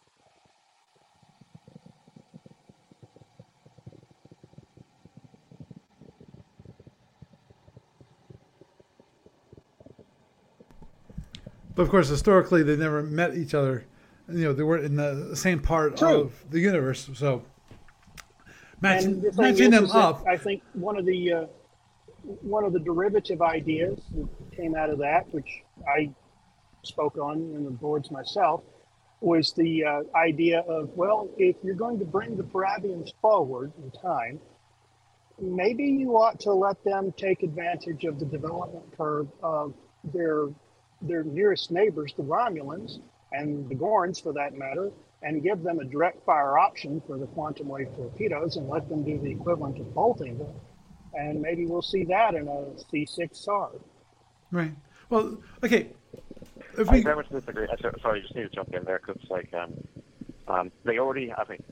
But of course, historically, they never met each other. You know, they weren't in the same part True. of the universe. So matching, And the thing matching is, them is that up. I think one of the uh, one of the derivative ideas that came out of that, which I spoke on in the boards myself, was the uh, idea of, well, if you're going to bring the Parabians forward in time, maybe you ought to let them take advantage of the development curve of their their nearest neighbors, the Romulans and the Gorns, for that matter, and give them a direct fire option for the quantum wave torpedoes and let them do the equivalent of bolting them. And maybe we'll see that in a C six S A R. Right. Well, okay. If I we, very much disagree. I, sorry, I just need to jump in there because, like, um, um, they already have a.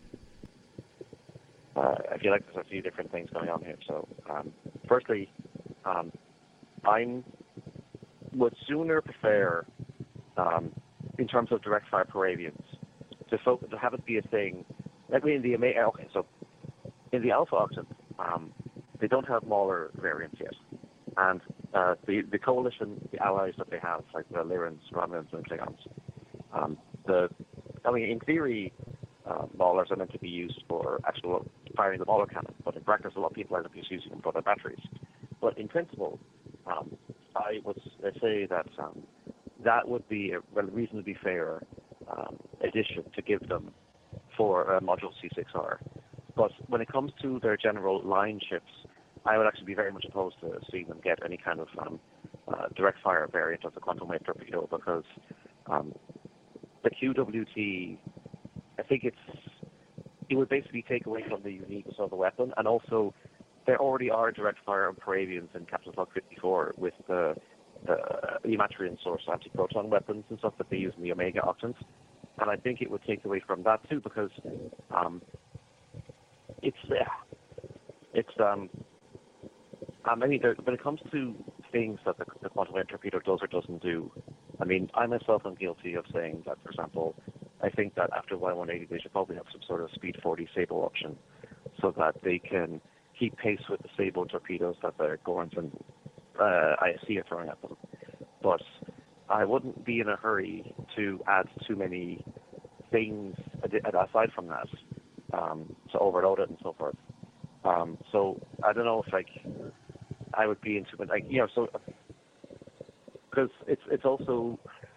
Uh, I feel like there's a few different things going on here. So, um, firstly, um, I'm would sooner prefer, um, in terms of direct fire Paravians, to focus to have it be a thing. Like, I mean, the okay, so in the Alpha Octant, um, they don't have Mauler variants yet, and uh, the the coalition, the allies that they have, like the Lyrans, Romulans, and Klingons, um, the I mean, in theory, uh, Maulers are meant to be used for actual firing the Mauler cannon, but in practice, a lot of people end up just using them for their batteries. But in principle, um, I would say that um, that would be a reasonably fair um, addition to give them for uh, Module C six R. But when it comes to their general line ships, I would actually be very much opposed to seeing them get any kind of um, uh, direct fire variant of the quantum wave torpedo, because um, the Q W T, I think it's it would basically take away from the uniqueness of the weapon, and also there already are direct fire on Paravians in Captain's Log fifty-four with the the Ematrian source anti-proton weapons and stuff that they use in the Omega Octants, and I think it would take away from that too, because um, it's uh, it's um I mean, there, when it comes to things that the, the quantum wave torpedo does or doesn't do, I mean, I myself am guilty of saying that, for example, I think that after Y one eighty, they should probably have some sort of Speed forty Sable option so that they can keep pace with the Sable torpedoes that the Gorns and uh, I S C are throwing at them. But I wouldn't be in a hurry to add too many things aside from that um, to overload it and so forth. Um, so I don't know if, like, I would be into it, like, you know, so because it's it's also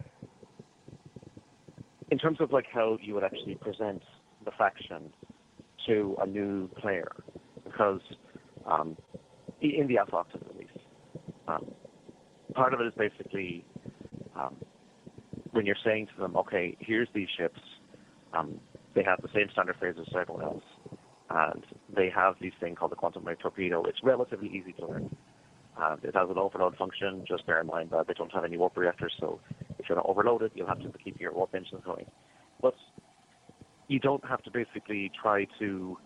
in terms of like how you would actually present the faction to a new player, because um, in the Alpha Octant at least, um, part of it is basically um, when you're saying to them, okay, here's these ships, um, they have the same standard phrases as everyone else, and they have this thing called the quantum wave torpedo. It's relatively easy to learn. Uh, it has an overload function. Just bear in mind that they don't have any warp reactors, so if you're not overloaded, you'll have to keep your warp engines going. But you don't have to basically try to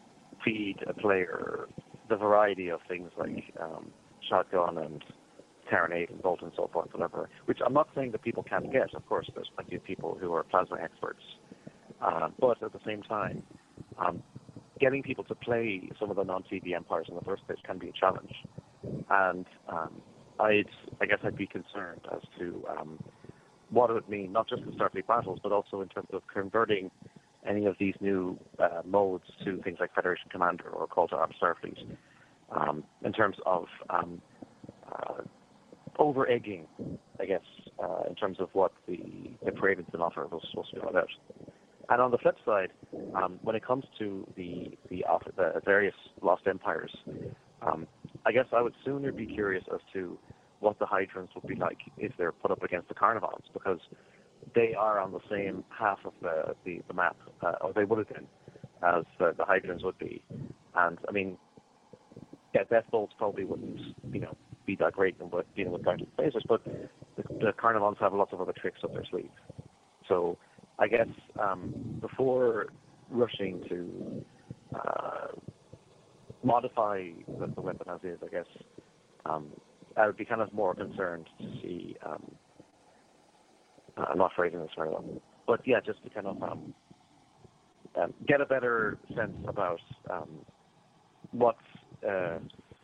feed a player the variety of things like um, shotgun and Terranate and Volt and so forth, whatever. Which I'm not saying that people can't get. Of course, there's plenty of people who are plasma experts, uh, but at the same time, um, getting people to play some of the non-T V empires in the first place can be a challenge. And um, I'd, I guess I'd be concerned as to um, what it would mean, not just in Starfleet battles, but also in terms of converting any of these new uh, modes to things like Federation Commander or Call to Arms Starfleet, um, in terms of um, uh, over-egging, I guess, uh, in terms of what the, the Praevians and offer was supposed to be all about. And on the flip side, um, when it comes to the the, the various Lost Empires, um, I guess I would sooner be curious as to what the Hydrons would be like if they're put up against the Carnivals, because they are on the same half of the, the, the map, uh, or they would have been, as the, the Hydrons would be. And, I mean, yeah, Death Bolts probably wouldn't, you know, be that great in what, dealing with counter phasers, but the, the Carnivals have lots of other tricks up their sleeve. So I guess um, before rushing to uh, modify the, the weapon as is, I guess, um, I would be kind of more concerned to see, um, uh, I'm not phrasing this very well, but yeah, just to kind of um, um, get a better sense about um, what, uh,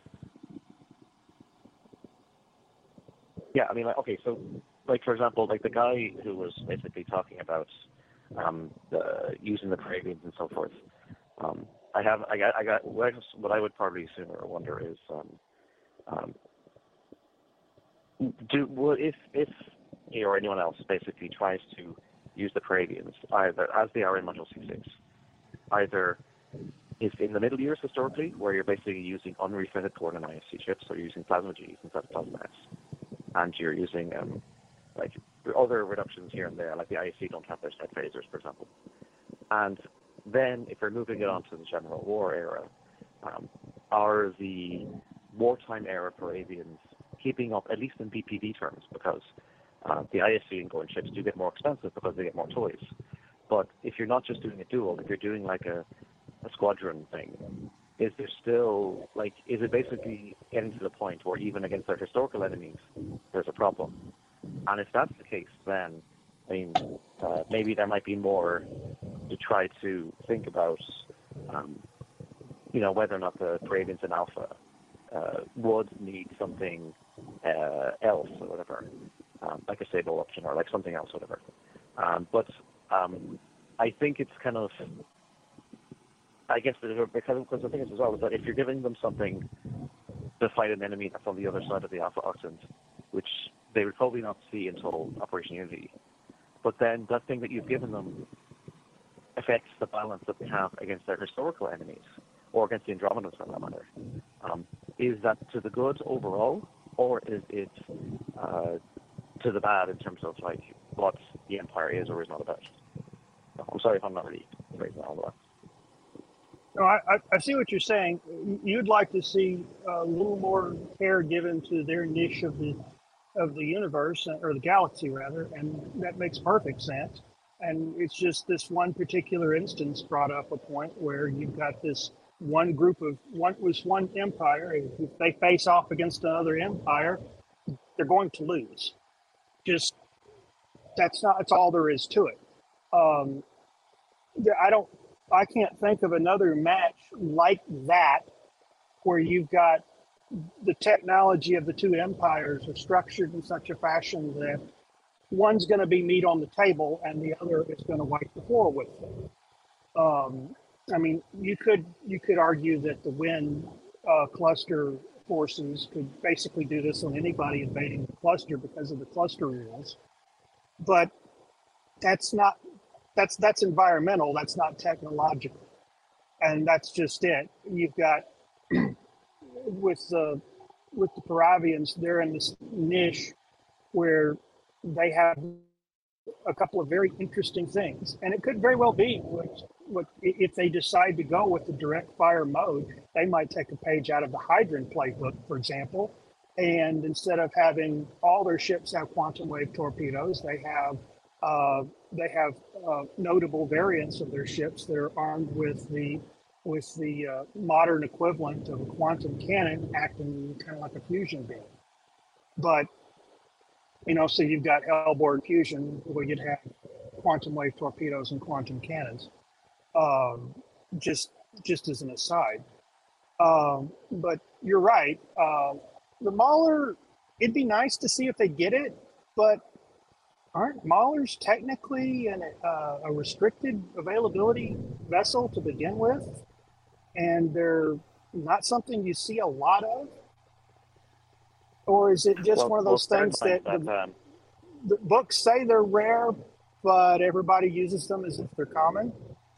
yeah, I mean, like, okay, so, like, for example, like the guy who was basically talking about um, the, using the Praevians and so forth, um, I have, I got, I got, what I, just, what I would probably sooner wonder is, um, um, do well, if if he or anyone else basically tries to use the Praevians either as they are in Module C six, either is in the Middle Years historically, where you're basically using unrefitted Gordon I S C ships, so you're using Plasma Gs instead of Plasma S, and you're using um, like other reductions here and there, like the I S C don't have their set phasers, for example. And then if we're moving it on to the General War era, um, are the wartime era Praevians keeping up, at least in B P D terms, because uh, the I S C and Gorn ships do get more expensive because they get more toys. But if you're not just doing a duel, if you're doing like a, a squadron thing, is there still, like, is it basically getting to the point where even against their historical enemies, there's a problem? And if that's the case, then, I mean, uh, maybe there might be more to try to think about, um, you know, whether or not the Praevians in Alpha uh, would need something uh, else or whatever, um, like a Sable option or like something else, whatever. Um, but um, I think it's kind of, I guess, because, because the thing is as well is that if you're giving them something to fight an enemy that's on the other side of the Alpha Octant, which they would probably not see until Operation Unity, but then that thing that you've given them affects the balance that they have against their historical enemies, or against the Andromedans for that matter. Um, is that to the good overall, or is it uh, to the bad in terms of like what the Empire is or is not about? I'm sorry if I'm not really phrasing all of that. No, I, I I see what you're saying. You'd like to see a little more care given to their niche of the of the universe, or the galaxy rather, and that makes perfect sense. And it's just this one particular instance brought up a point where you've got this one group of one was one empire. If they face off against another empire, they're going to lose. Just that's not that's all there is to it. Um, I don't. I can't think of another match like that where you've got the technology of the two empires are structured in such a fashion that one's going to be meat on the table and the other is going to wipe the floor with it. Um, I mean, you could you could argue that the Wynn uh, cluster forces could basically do this on anybody invading the cluster because of the cluster rules, but that's not that's that's environmental. That's not technological, and that's just it. You've got with the with the Paravians, they're in this niche where they have a couple of very interesting things, and it could very well be what, what if they decide to go with the direct fire mode, they might take a page out of the Hydron playbook, for example, and instead of having all their ships have quantum wave torpedoes, they have uh, they have uh, notable variants of their ships that are armed with the with the uh, modern equivalent of a quantum cannon acting kind of like a fusion beam. But, you know, so you've got Hellborn Fusion, where you'd have quantum wave torpedoes and quantum cannons. Um, just just as an aside. Um, but you're right. Uh, the Mauler, it'd be nice to see if they get it, but aren't Maulers technically an, uh, a restricted availability vessel to begin with? And they're not something you see a lot of? Or is it just Well, one of well, those bear in things mind that that, the, um, the books say they're rare, but everybody uses them as if they're common?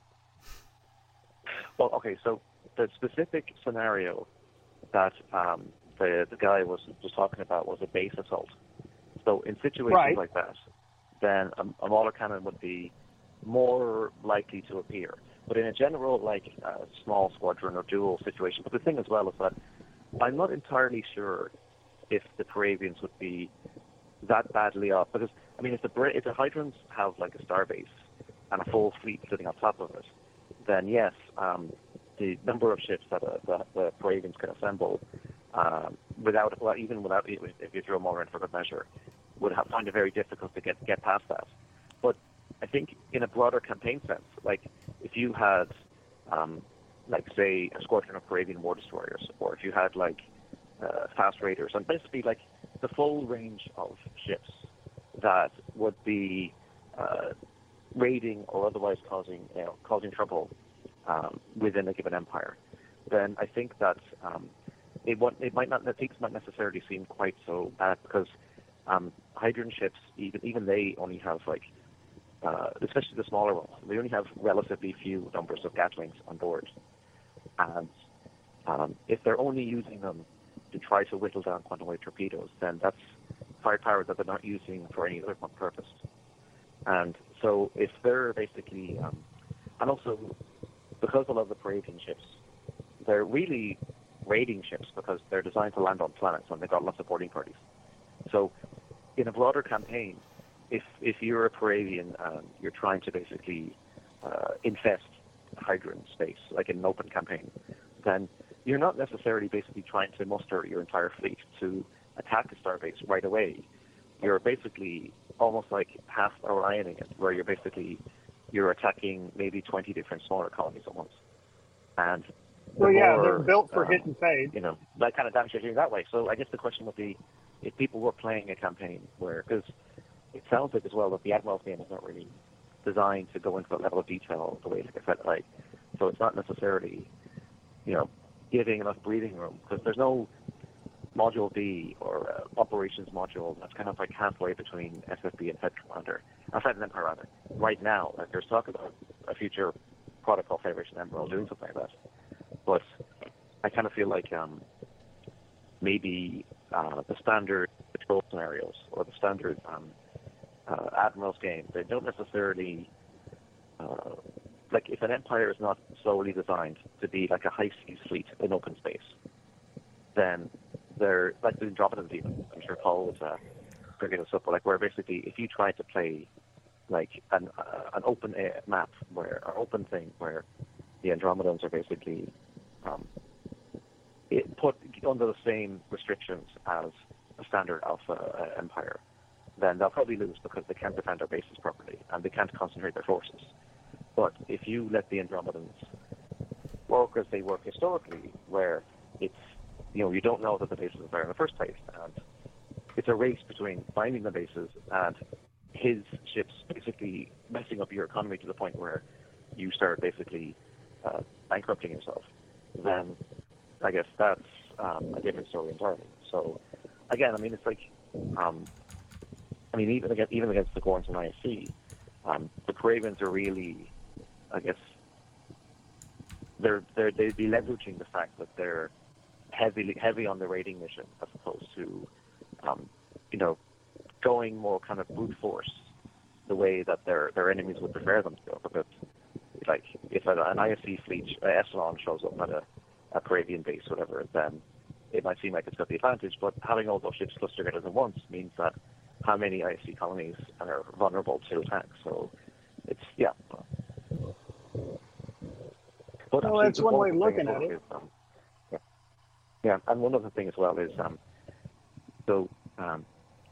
well, okay, so the specific scenario that um, the the guy was was talking about was a base assault. So in situations Right. like that, then a, a Mauler cannon would be more likely to appear. But in a general, like uh, small squadron or dual situation, but the thing as well is that I'm not entirely sure if the Paravians would be that badly off. Because I mean, if the Bra- if the Hydrons have like a starbase and a full fleet sitting on top of it, then yes, um, the number of ships that, uh, that the Paravians can assemble um, without, well, even without, if you throw more in for good measure, would have, find it very difficult to get get past that. But I think in a broader campaign sense, like if you had, um, like say, a squadron of Paravian war destroyers, or if you had like uh, fast raiders, and basically like the full range of ships that would be uh, raiding or otherwise causing, you know, causing trouble um, within a given empire, then I think that um, it, it might not, things might necessarily seem quite so bad, because um, Hydrogen ships, even even they only have like, uh, especially the smaller ones, they only have relatively few numbers of Gatlings on board, and um, if they're only using them to try to whittle down quantum wave torpedoes, then that's firepower that they're not using for any other purpose. And so if they're basically, um, and also because a lot of the Paravian ships, they're really raiding ships because they're designed to land on planets and they've got lots of boarding parties. So in a broader campaign, if if you're a Paravian and you're trying to basically uh, infest Hydron space, like in an open campaign, then you're not necessarily basically trying to muster your entire fleet to attack a starbase right away. You're basically almost like half Orioning it, where you're basically you're attacking maybe twenty different smaller colonies at once. And the Well, yeah, more, they're built for um, hit and fade. you know, that kind of damage you're doing that way. So I guess the question would be, if people were playing a campaign where, because it sounds like as well that the Admiral's game is not really designed to go into that level of detail the way like I said, like, so it's not necessarily, you know, giving enough breathing room, because there's no Module B or uh, operations module that's kind of like halfway between S F B and Fed Commander, or Fed and Empire rather. Right now, like there's talk about a future product called Federation Emerald doing something like that. But I kind of feel like um, maybe uh, the standard patrol scenarios or the standard um, uh, Admiral's game, they don't necessarily, uh, like if an Empire is not solely designed to be like a high seas fleet in open space, then they're like the Andromedans even. I'm sure Paul was uh, bringing this up, but like where basically if you try to play like an uh, an open uh, map where or open thing where the Andromedans are basically um, it put under the same restrictions as a standard Alpha uh, Empire, then they'll probably lose because they can't defend their bases properly and they can't concentrate their forces. But if you let the Andromedans work as they work historically, where it's, you know, you don't know that the bases are there in the first place, and it's a race between finding the bases and his ships basically messing up your economy to the point where you start basically uh, bankrupting yourself, then I guess that's um, a different story entirely. So again, I mean, it's like, um, I mean, even against, even against the Gorns and I S C, um, the Paravians are really, I guess, they're, they're, they'd be leveraging the fact that they're heavily heavy on the raiding mission as opposed to, um, you know, going more kind of brute force the way that their their enemies would prefer them to go. Because, like, if an I S C fleet, uh, Echelon shows up at a, a Paravian base, whatever, then it might seem like it's got the advantage. But having all those ships clustered together at once means that how many I S C colonies are vulnerable to attack. So it's yeah. But Well, actually, that's one one way of thing looking as at well it. is, um, yeah, yeah, and one other thing as well is um, so um,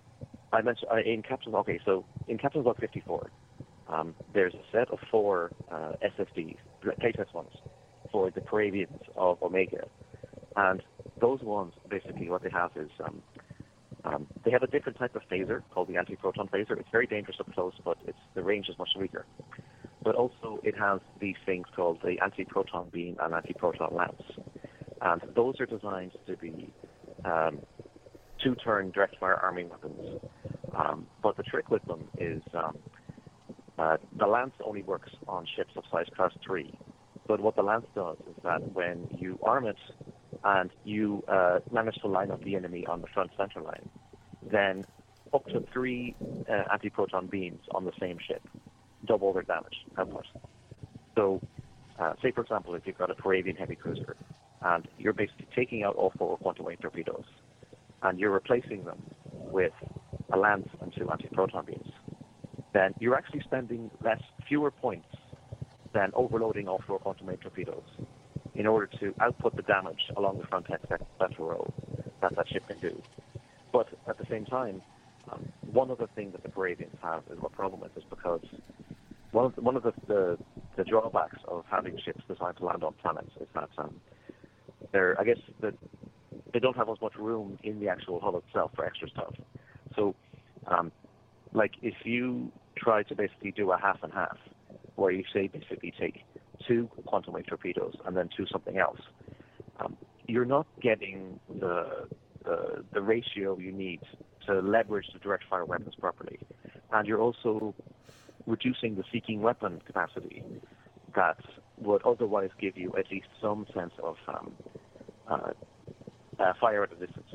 I mentioned uh, in Captain's okay, so in Captain's Log fifty-four, um, there's a set of four uh, S S Ds, playtest ones, for the Paravians of Omega, and those ones basically what they have is um, um, they have a different type of phaser called the anti-proton phaser. It's very dangerous up close, but it's the range is much weaker. But also it has these things called the anti-proton beam and anti-proton lance, and those are designed to be um, two-turn direct-fire arming weapons. Um, but the trick with them is um, uh, the lance only works on ships of size class three. But what the lance does is that when you arm it and you uh, manage to line up the enemy on the front center line, then up to three uh, anti-proton beams on the same ship double their damage output. So, uh, say for example, if you've got a Paravian heavy cruiser and you're basically taking out all four quantum wave torpedoes and you're replacing them with a lance and two anti-proton beams, then you're actually spending less, fewer points than overloading all four quantum wave torpedoes in order to output the damage along the front center row that that ship can do. But at the same time, um, one other thing that the Paravians have is a problem with is because one of the, one of the, the the drawbacks of having ships designed to land on planets is that um, they're I guess that they don't have as much room in the actual hull itself for extra stuff. So, um, like if you try to basically do a half and half, where you say basically take two quantum wave torpedoes and then two something else, um, you're not getting the, the the ratio you need to leverage the direct fire weapons properly, and you're also reducing the seeking weapon capacity that would otherwise give you at least some sense of um, uh, uh, fire at a distance.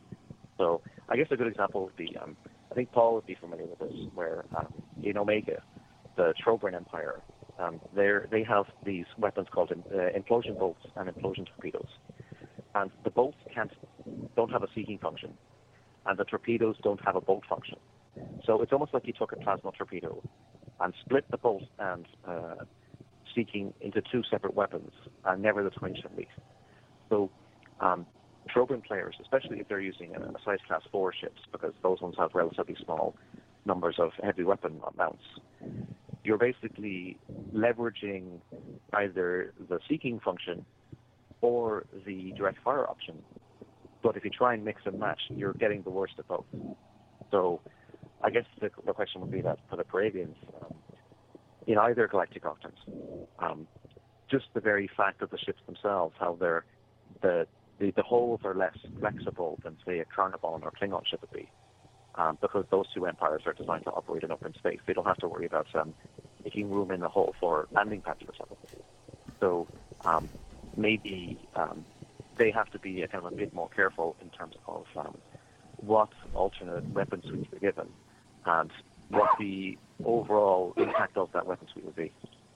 So I guess a good example would be, um, I think Paul would be familiar with this, where um, in Omega, the Trobriand Empire, um, they have these weapons called uh, implosion bolts and implosion torpedoes. And the bolts can't, don't have a seeking function, and the torpedoes don't have a bolt function. So it's almost like you took a plasma torpedo and split the bolt and uh, seeking into two separate weapons, and never the twin at least. So um, Trobriand players, especially if they're using a, a size class four ships, because those ones have relatively small numbers of heavy weapon mounts, you're basically leveraging either the seeking function or the direct fire option. But if you try and mix and match, you're getting the worst of both. So I guess the, the question would be that for the Paravians, um, in either Galactic Octans, um, just the very fact of the ships themselves, how they're, the, the, the hulls are less flexible than, say, a Carnarvon or Klingon ship would be, um, because those two empires are designed to operate in open space. They don't have to worry about um, making room in the hull for landing pads or something. So um, maybe um, they have to be a kind of a bit more careful in terms of um, what alternate weapon suites they're given and what the overall impact of that weapon suite would be.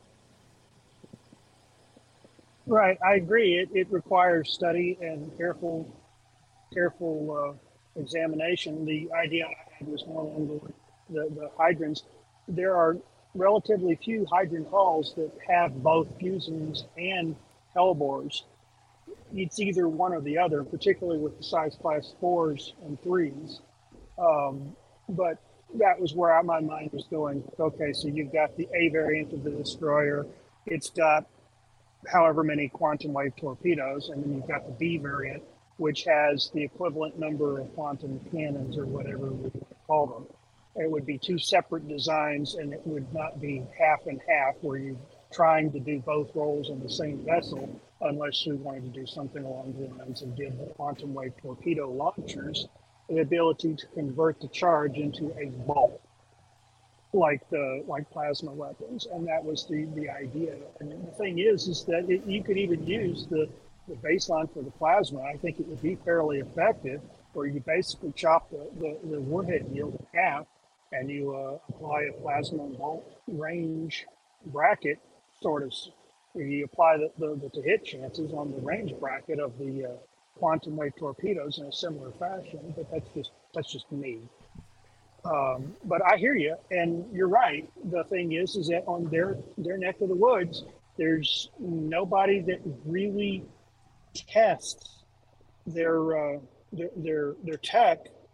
Right, I agree. It, it requires study and careful, careful uh, examination. The idea I had was more along the, the, the hydrants. There are relatively few hydrant hulls that have both fusions and hellbores. It's either one or the other, particularly with the size class fours and threes. Um, but that was where my mind was going. Okay, so you've got the A variant of the destroyer. It's got however many quantum wave torpedoes, and then you've got the B variant, which has the equivalent number of quantum cannons or whatever we call them. It would be two separate designs, and it would not be half and half where you're trying to do both roles in the same vessel, unless you wanted to do something along the lines of give the quantum wave torpedo launchers the ability to convert the charge into a bolt, like the like plasma weapons, and that was the the idea. And the thing is, is that it, you could even use the the baseline for the plasma. I think it would be fairly effective, where you basically chop the the, the warhead yield in half, and you uh, apply a plasma bolt range bracket, sort of. You apply the, the, the hit chances on the range bracket of the uh, quantum wave torpedoes in a similar fashion, but that's just that's just me. Um, but I hear you, and you're right. The thing is, is that on their their neck of the woods, there's nobody that really tests their uh, their, their their tech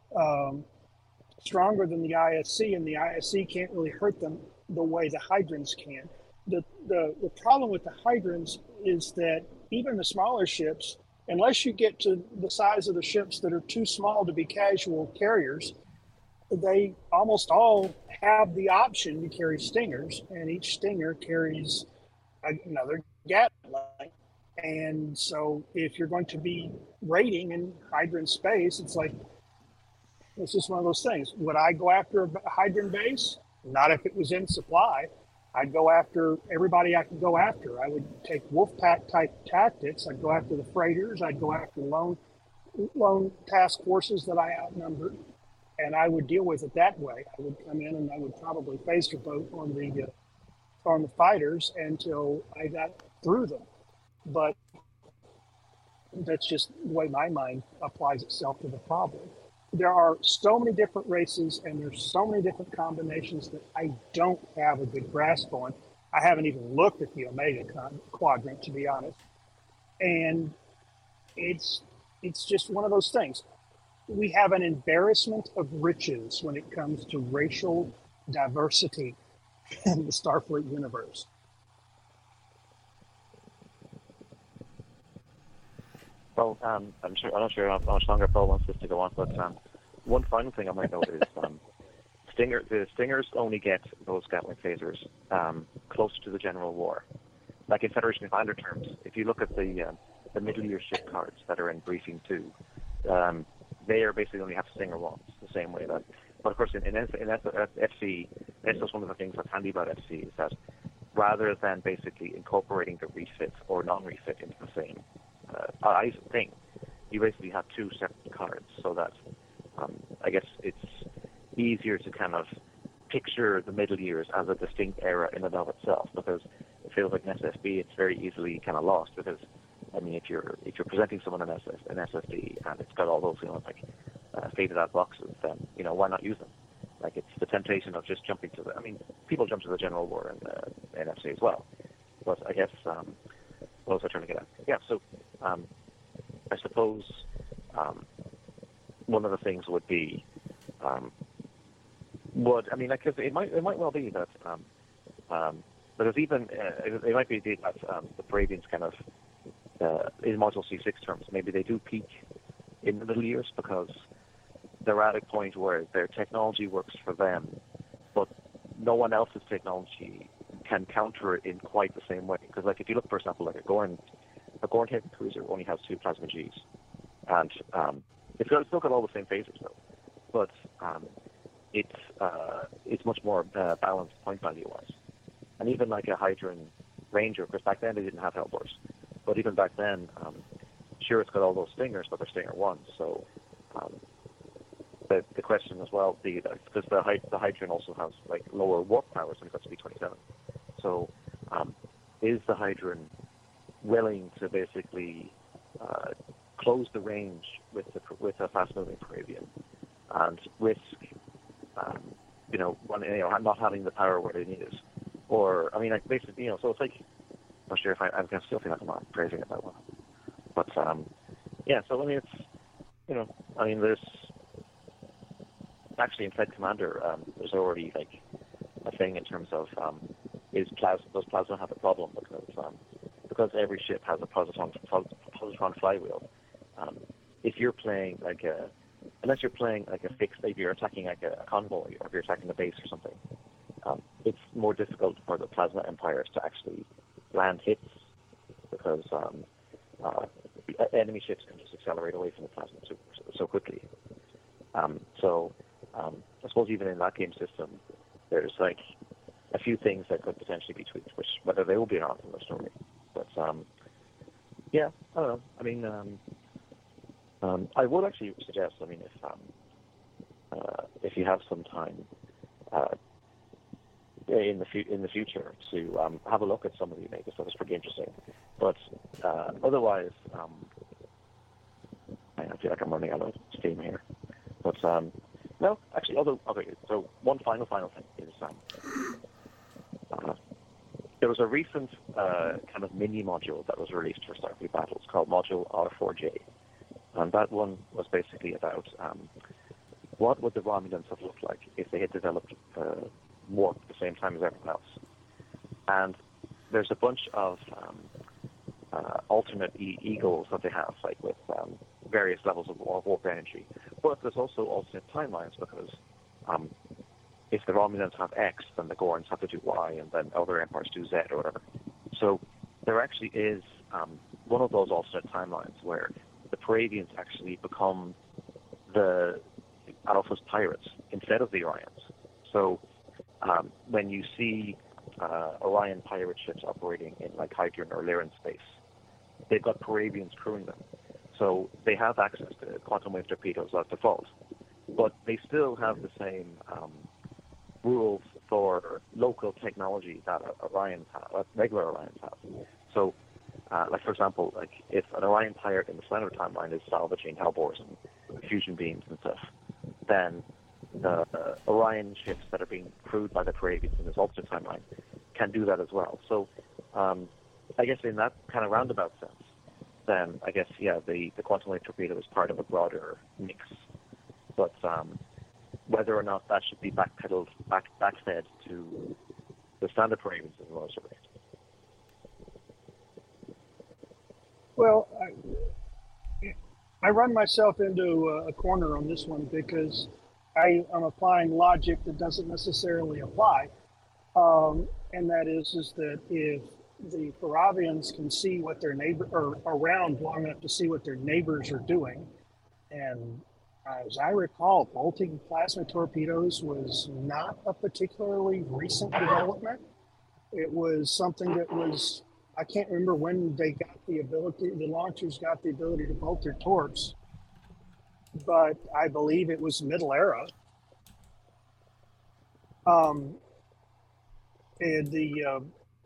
um, stronger than the I S C, and the I S C can't really hurt them the way the Hydrons can. The, the, the problem with the Hydrons is that even the smaller ships, unless you get to the size of the ships that are too small to be casual carriers, they almost all have the option to carry Stingers, and each Stinger carries another Gatling. And so if you're going to be raiding in Hydron space, it's like, it's just one of those things. Would I go after a Hydron base? Not if it was in supply. I'd go after everybody I could go after. I would take Wolfpack type tactics. I'd go after the freighters. I'd go after lone, lone task forces that I outnumbered. And I would deal with it that way. I would come in and I would probably phaser boat on the uh, on the fighters until I got through them. But that's just the way my mind applies itself to the problem. There are so many different races and there's so many different combinations that I don't have a good grasp on. I haven't even looked at the Omega quadrant, to be honest. And it's it's just one of those things. We have an embarrassment of riches when it comes to racial diversity in the Starfleet universe. Well, um, I'm sure I'm not sure how much longer Paul wants this to go on, but um, one final thing I might note is um, Stinger. The Stingers only get those Gatling phasers um, close to the General War. Like in Federation Commander terms, if you look at the uh, the middle year ship cards that are in Briefing Two, um, they are basically only have Stinger ones, the same way that. But of course, in, in, in F C, that's just one of the things that's handy about F C is that rather than basically incorporating the refit or non-refit into the same uh, I thing, you basically have two separate cards, so that um, I guess it's easier to kind of picture the middle years as a distinct era in and of itself. Because it feels like an S S B, it's very easily kind of lost because. I mean, if you're if you're presenting someone an S S an S S D and it's got all those you know like uh, faded out boxes, then you know why not use them? Like it's the temptation of just jumping to the. I mean, people jump to the General War in uh, in F C as well, but I guess um, what was I trying to get at? Yeah, so um, I suppose um, one of the things would be um, would I mean like it might it might well be that um, um, because even uh, it, it might be that um, the Bravians kind of. Uh, in Module C six terms, maybe they do peak in the middle years because they're at a point where their technology works for them, but no one else's technology can counter it in quite the same way. Because, like, if you look, for example, like a Gorn, a Gorn heavy cruiser only has two plasma Gs, and um, it's, got, it's still got all the same phasers though, but um, it's uh, it's much more uh, balanced point value wise. And even like a Hydron Ranger, because back then they didn't have Hellbores. But even back then, um, sure, it's got all those Stingers, but they're Stinger ones. So um, the the question as well, the because the the Hydron also has like lower warp powers when it got to B twenty-seven. So um, is the Hydron willing to basically uh, close the range with the with a fast-moving Paravian and risk, um, you know, one, you know, not having the power where they need it, or I mean, like basically, you know, so it's like. I'm not sure if I, I still feel like I'm not praising it that well. But, um, yeah, so, I mean, it's, you know, I mean, there's, actually in Fed Commander, um, there's already, like, a thing in terms of, um, is plasma, does plasma have a problem? Because, um, because every ship has a positron, positron flywheel. Um, if you're playing, like, a, unless you're playing, like, a fixed, if you're attacking, like, a convoy, or if you're attacking a base or something, um, it's more difficult for the plasma empires to actually land hits because um, uh, enemy ships can just accelerate away from the plasma so, so quickly. Um, so um, I suppose even in that game system, there's like a few things that could potentially be tweaked, which whether they will be or not in the story. But um, yeah, I don't know. I mean, um, um, I would actually suggest. I mean, if um, uh, if you have some time. Uh, in the fu- in the future to um, have a look at some of the Omega stuff is pretty interesting. But uh, otherwise, um, I feel like I'm running out of steam here. But um, no, actually, although okay. So one final final thing is um, uh, there was a recent uh, kind of mini module that was released for Starfleet Battles called Module R four J, and that one was basically about um, what would the Romulans have looked like if they had developed uh, warp at the same time as everyone else? And there's a bunch of um, uh, alternate e- egos that they have, like with um, various levels of warp energy. But there's also alternate timelines because um, if the Romulans have X, then the Gorns have to do Y, and then other empires do Z or whatever. So there actually is um, one of those alternate timelines where the Paravians actually become the Alpha's pirates instead of the Orions. So um, when you see uh, Orion pirate ships operating in like Hydron or Lyran space, they've got Paravians crewing them. So they have access to quantum wave torpedoes as default, but they still have the same um, rules for local technology that Orions have, uh, regular Orions have. So, uh, like for example, like if an Orion pirate in the Slender timeline is salvaging Hellbores and fusion beams and stuff, then the uh, Orion ships that are being crewed by the Paravians in this alternate timeline can do that as well. So, um, I guess in that kind of roundabout sense, then I guess yeah, the, the quantum wave torpedo is part of a broader mix. But um, whether or not that should be backpedaled, back backfed to the standard Paravians is another story. Well, I, I run myself into a, a corner on this one because I am applying logic that doesn't necessarily apply, um, and that is is that if the Paravians can see what their neighbor or around long enough to see what their neighbors are doing, and as I recall, bolting plasma torpedoes was not a particularly recent development. It was something that was, I can't remember when they got the ability, the launchers got the ability to bolt their torps, but I believe it was middle era. Um, and the uh,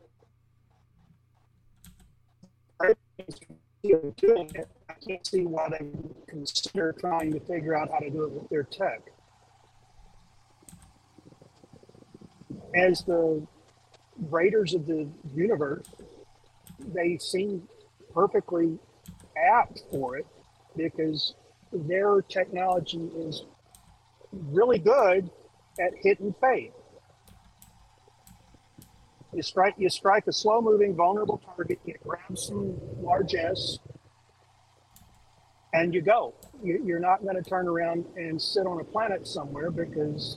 doing it, I can't see why they would consider trying to figure out how to do it with their tech. As the raiders of the universe, they seem perfectly apt for it because their technology is really good at hit and fade. You strike, you strike a slow-moving, vulnerable target, you grab some largesse, and you go. You, you're not going to turn around and sit on a planet somewhere because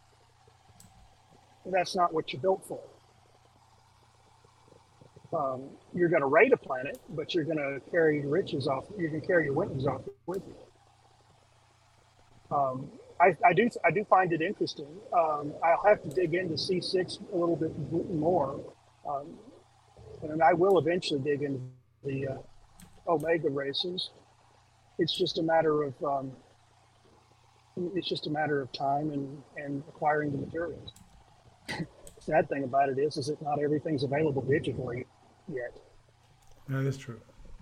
that's not what you're built for. Um, you're going to raid a planet, but you're going to carry your riches off. You're going to carry your winnings off with you. Um, I, I do. I do find it interesting. Um, I'll have to dig into C six a little bit more, um, and I will eventually dig into the uh, Omega races. It's just a matter of. Um, it's just a matter of time and, and acquiring the materials. Sad thing about it is, is that not everything's available digitally yet. Yeah, that's true.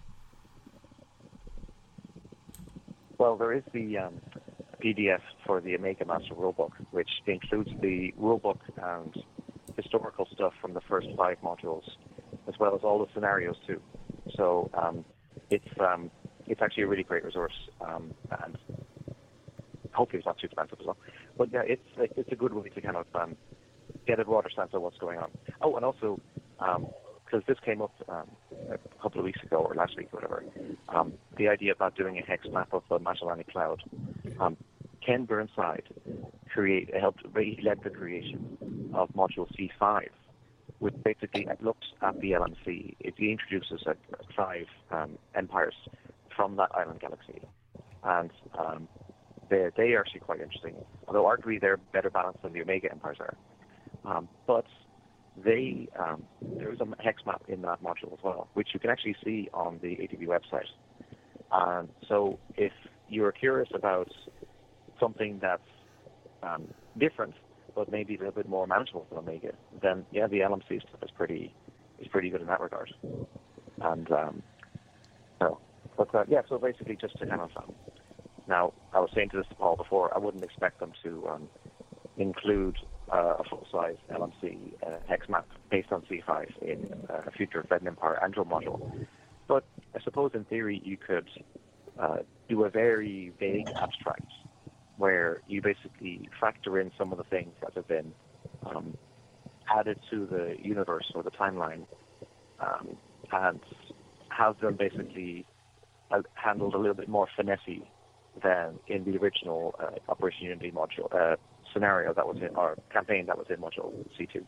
Well, there is the um, P D F for the Omega Master Rulebook, which includes the rulebook and historical stuff from the first five modules, as well as all the scenarios too. So um, it's um, it's actually a really great resource, um, and hopefully it's not too expensive as well. But yeah, it's it's a good way to kind of um, get a broader sense of what's going on. Oh, and also, because um, this came up um, a couple of weeks ago or last week or whatever, um, the idea about doing a hex map of the Magellanic Cloud. Um, Ken Burnside create, helped, he led the creation of Module C five, which basically looks at the L M C. It introduces uh, five um, empires from that island galaxy. And um, they, they are actually quite interesting, although arguably they're better balanced than the Omega empires are. Um, but they um, there is a hex map in that module as well, which you can actually see on the A T B website. And so if you're curious about something that's um, different, but maybe a little bit more manageable than Omega, then yeah, the L M C stuff is pretty is pretty good in that regard. And um, so, but uh, yeah, so basically just to kind of um, now I was saying to this to Paul before, I wouldn't expect them to um, include uh, a full-size L M C uh, hex map based on C five in uh, a future Fed Empire Andro module. But I suppose in theory you could uh, do a very vague abstract where you basically factor in some of the things that have been um, added to the universe or the timeline, um, and have them basically uh, handled a little bit more finessey than in the original uh, Operation Unity module uh, scenario that was in, or campaign that was in module C two.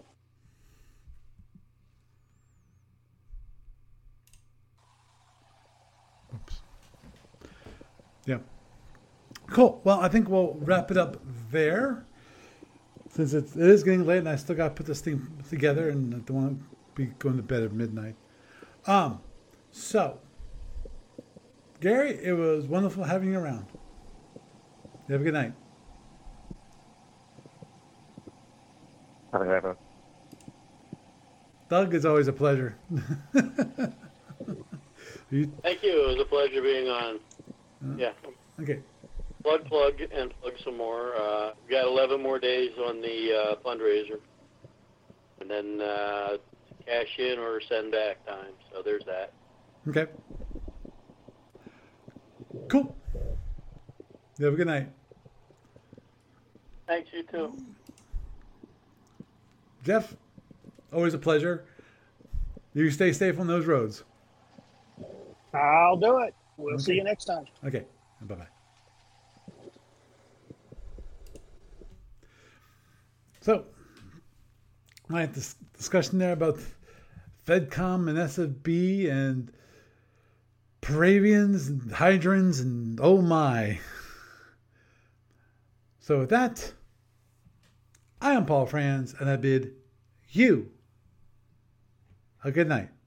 Oops. Yeah. Cool. Well, I think we'll wrap it up there. Since it's, it is getting late and I still got to put this thing together and I don't want to be going to bed at midnight. Um, so, Gary, it was wonderful having you around. You have a good night. Have a good night. Doug, it's always a pleasure. you, Thank you. It was a pleasure being on. Uh, Yeah. okay. Plug, plug, and plug some more. Uh, we got eleven more days on the uh, fundraiser. And then uh, cash in or send back time. So there's that. Okay. Cool. You have a good night. Thanks, you too. Jeff, always a pleasure. You stay safe on those roads. I'll do it. We'll Okay. see you next time. Okay. Bye-bye. So, my dis- discussion there about FedCom and S F B and Paravians and Hydrons and oh my. So with that, I am Paul Franz and I bid you a good night.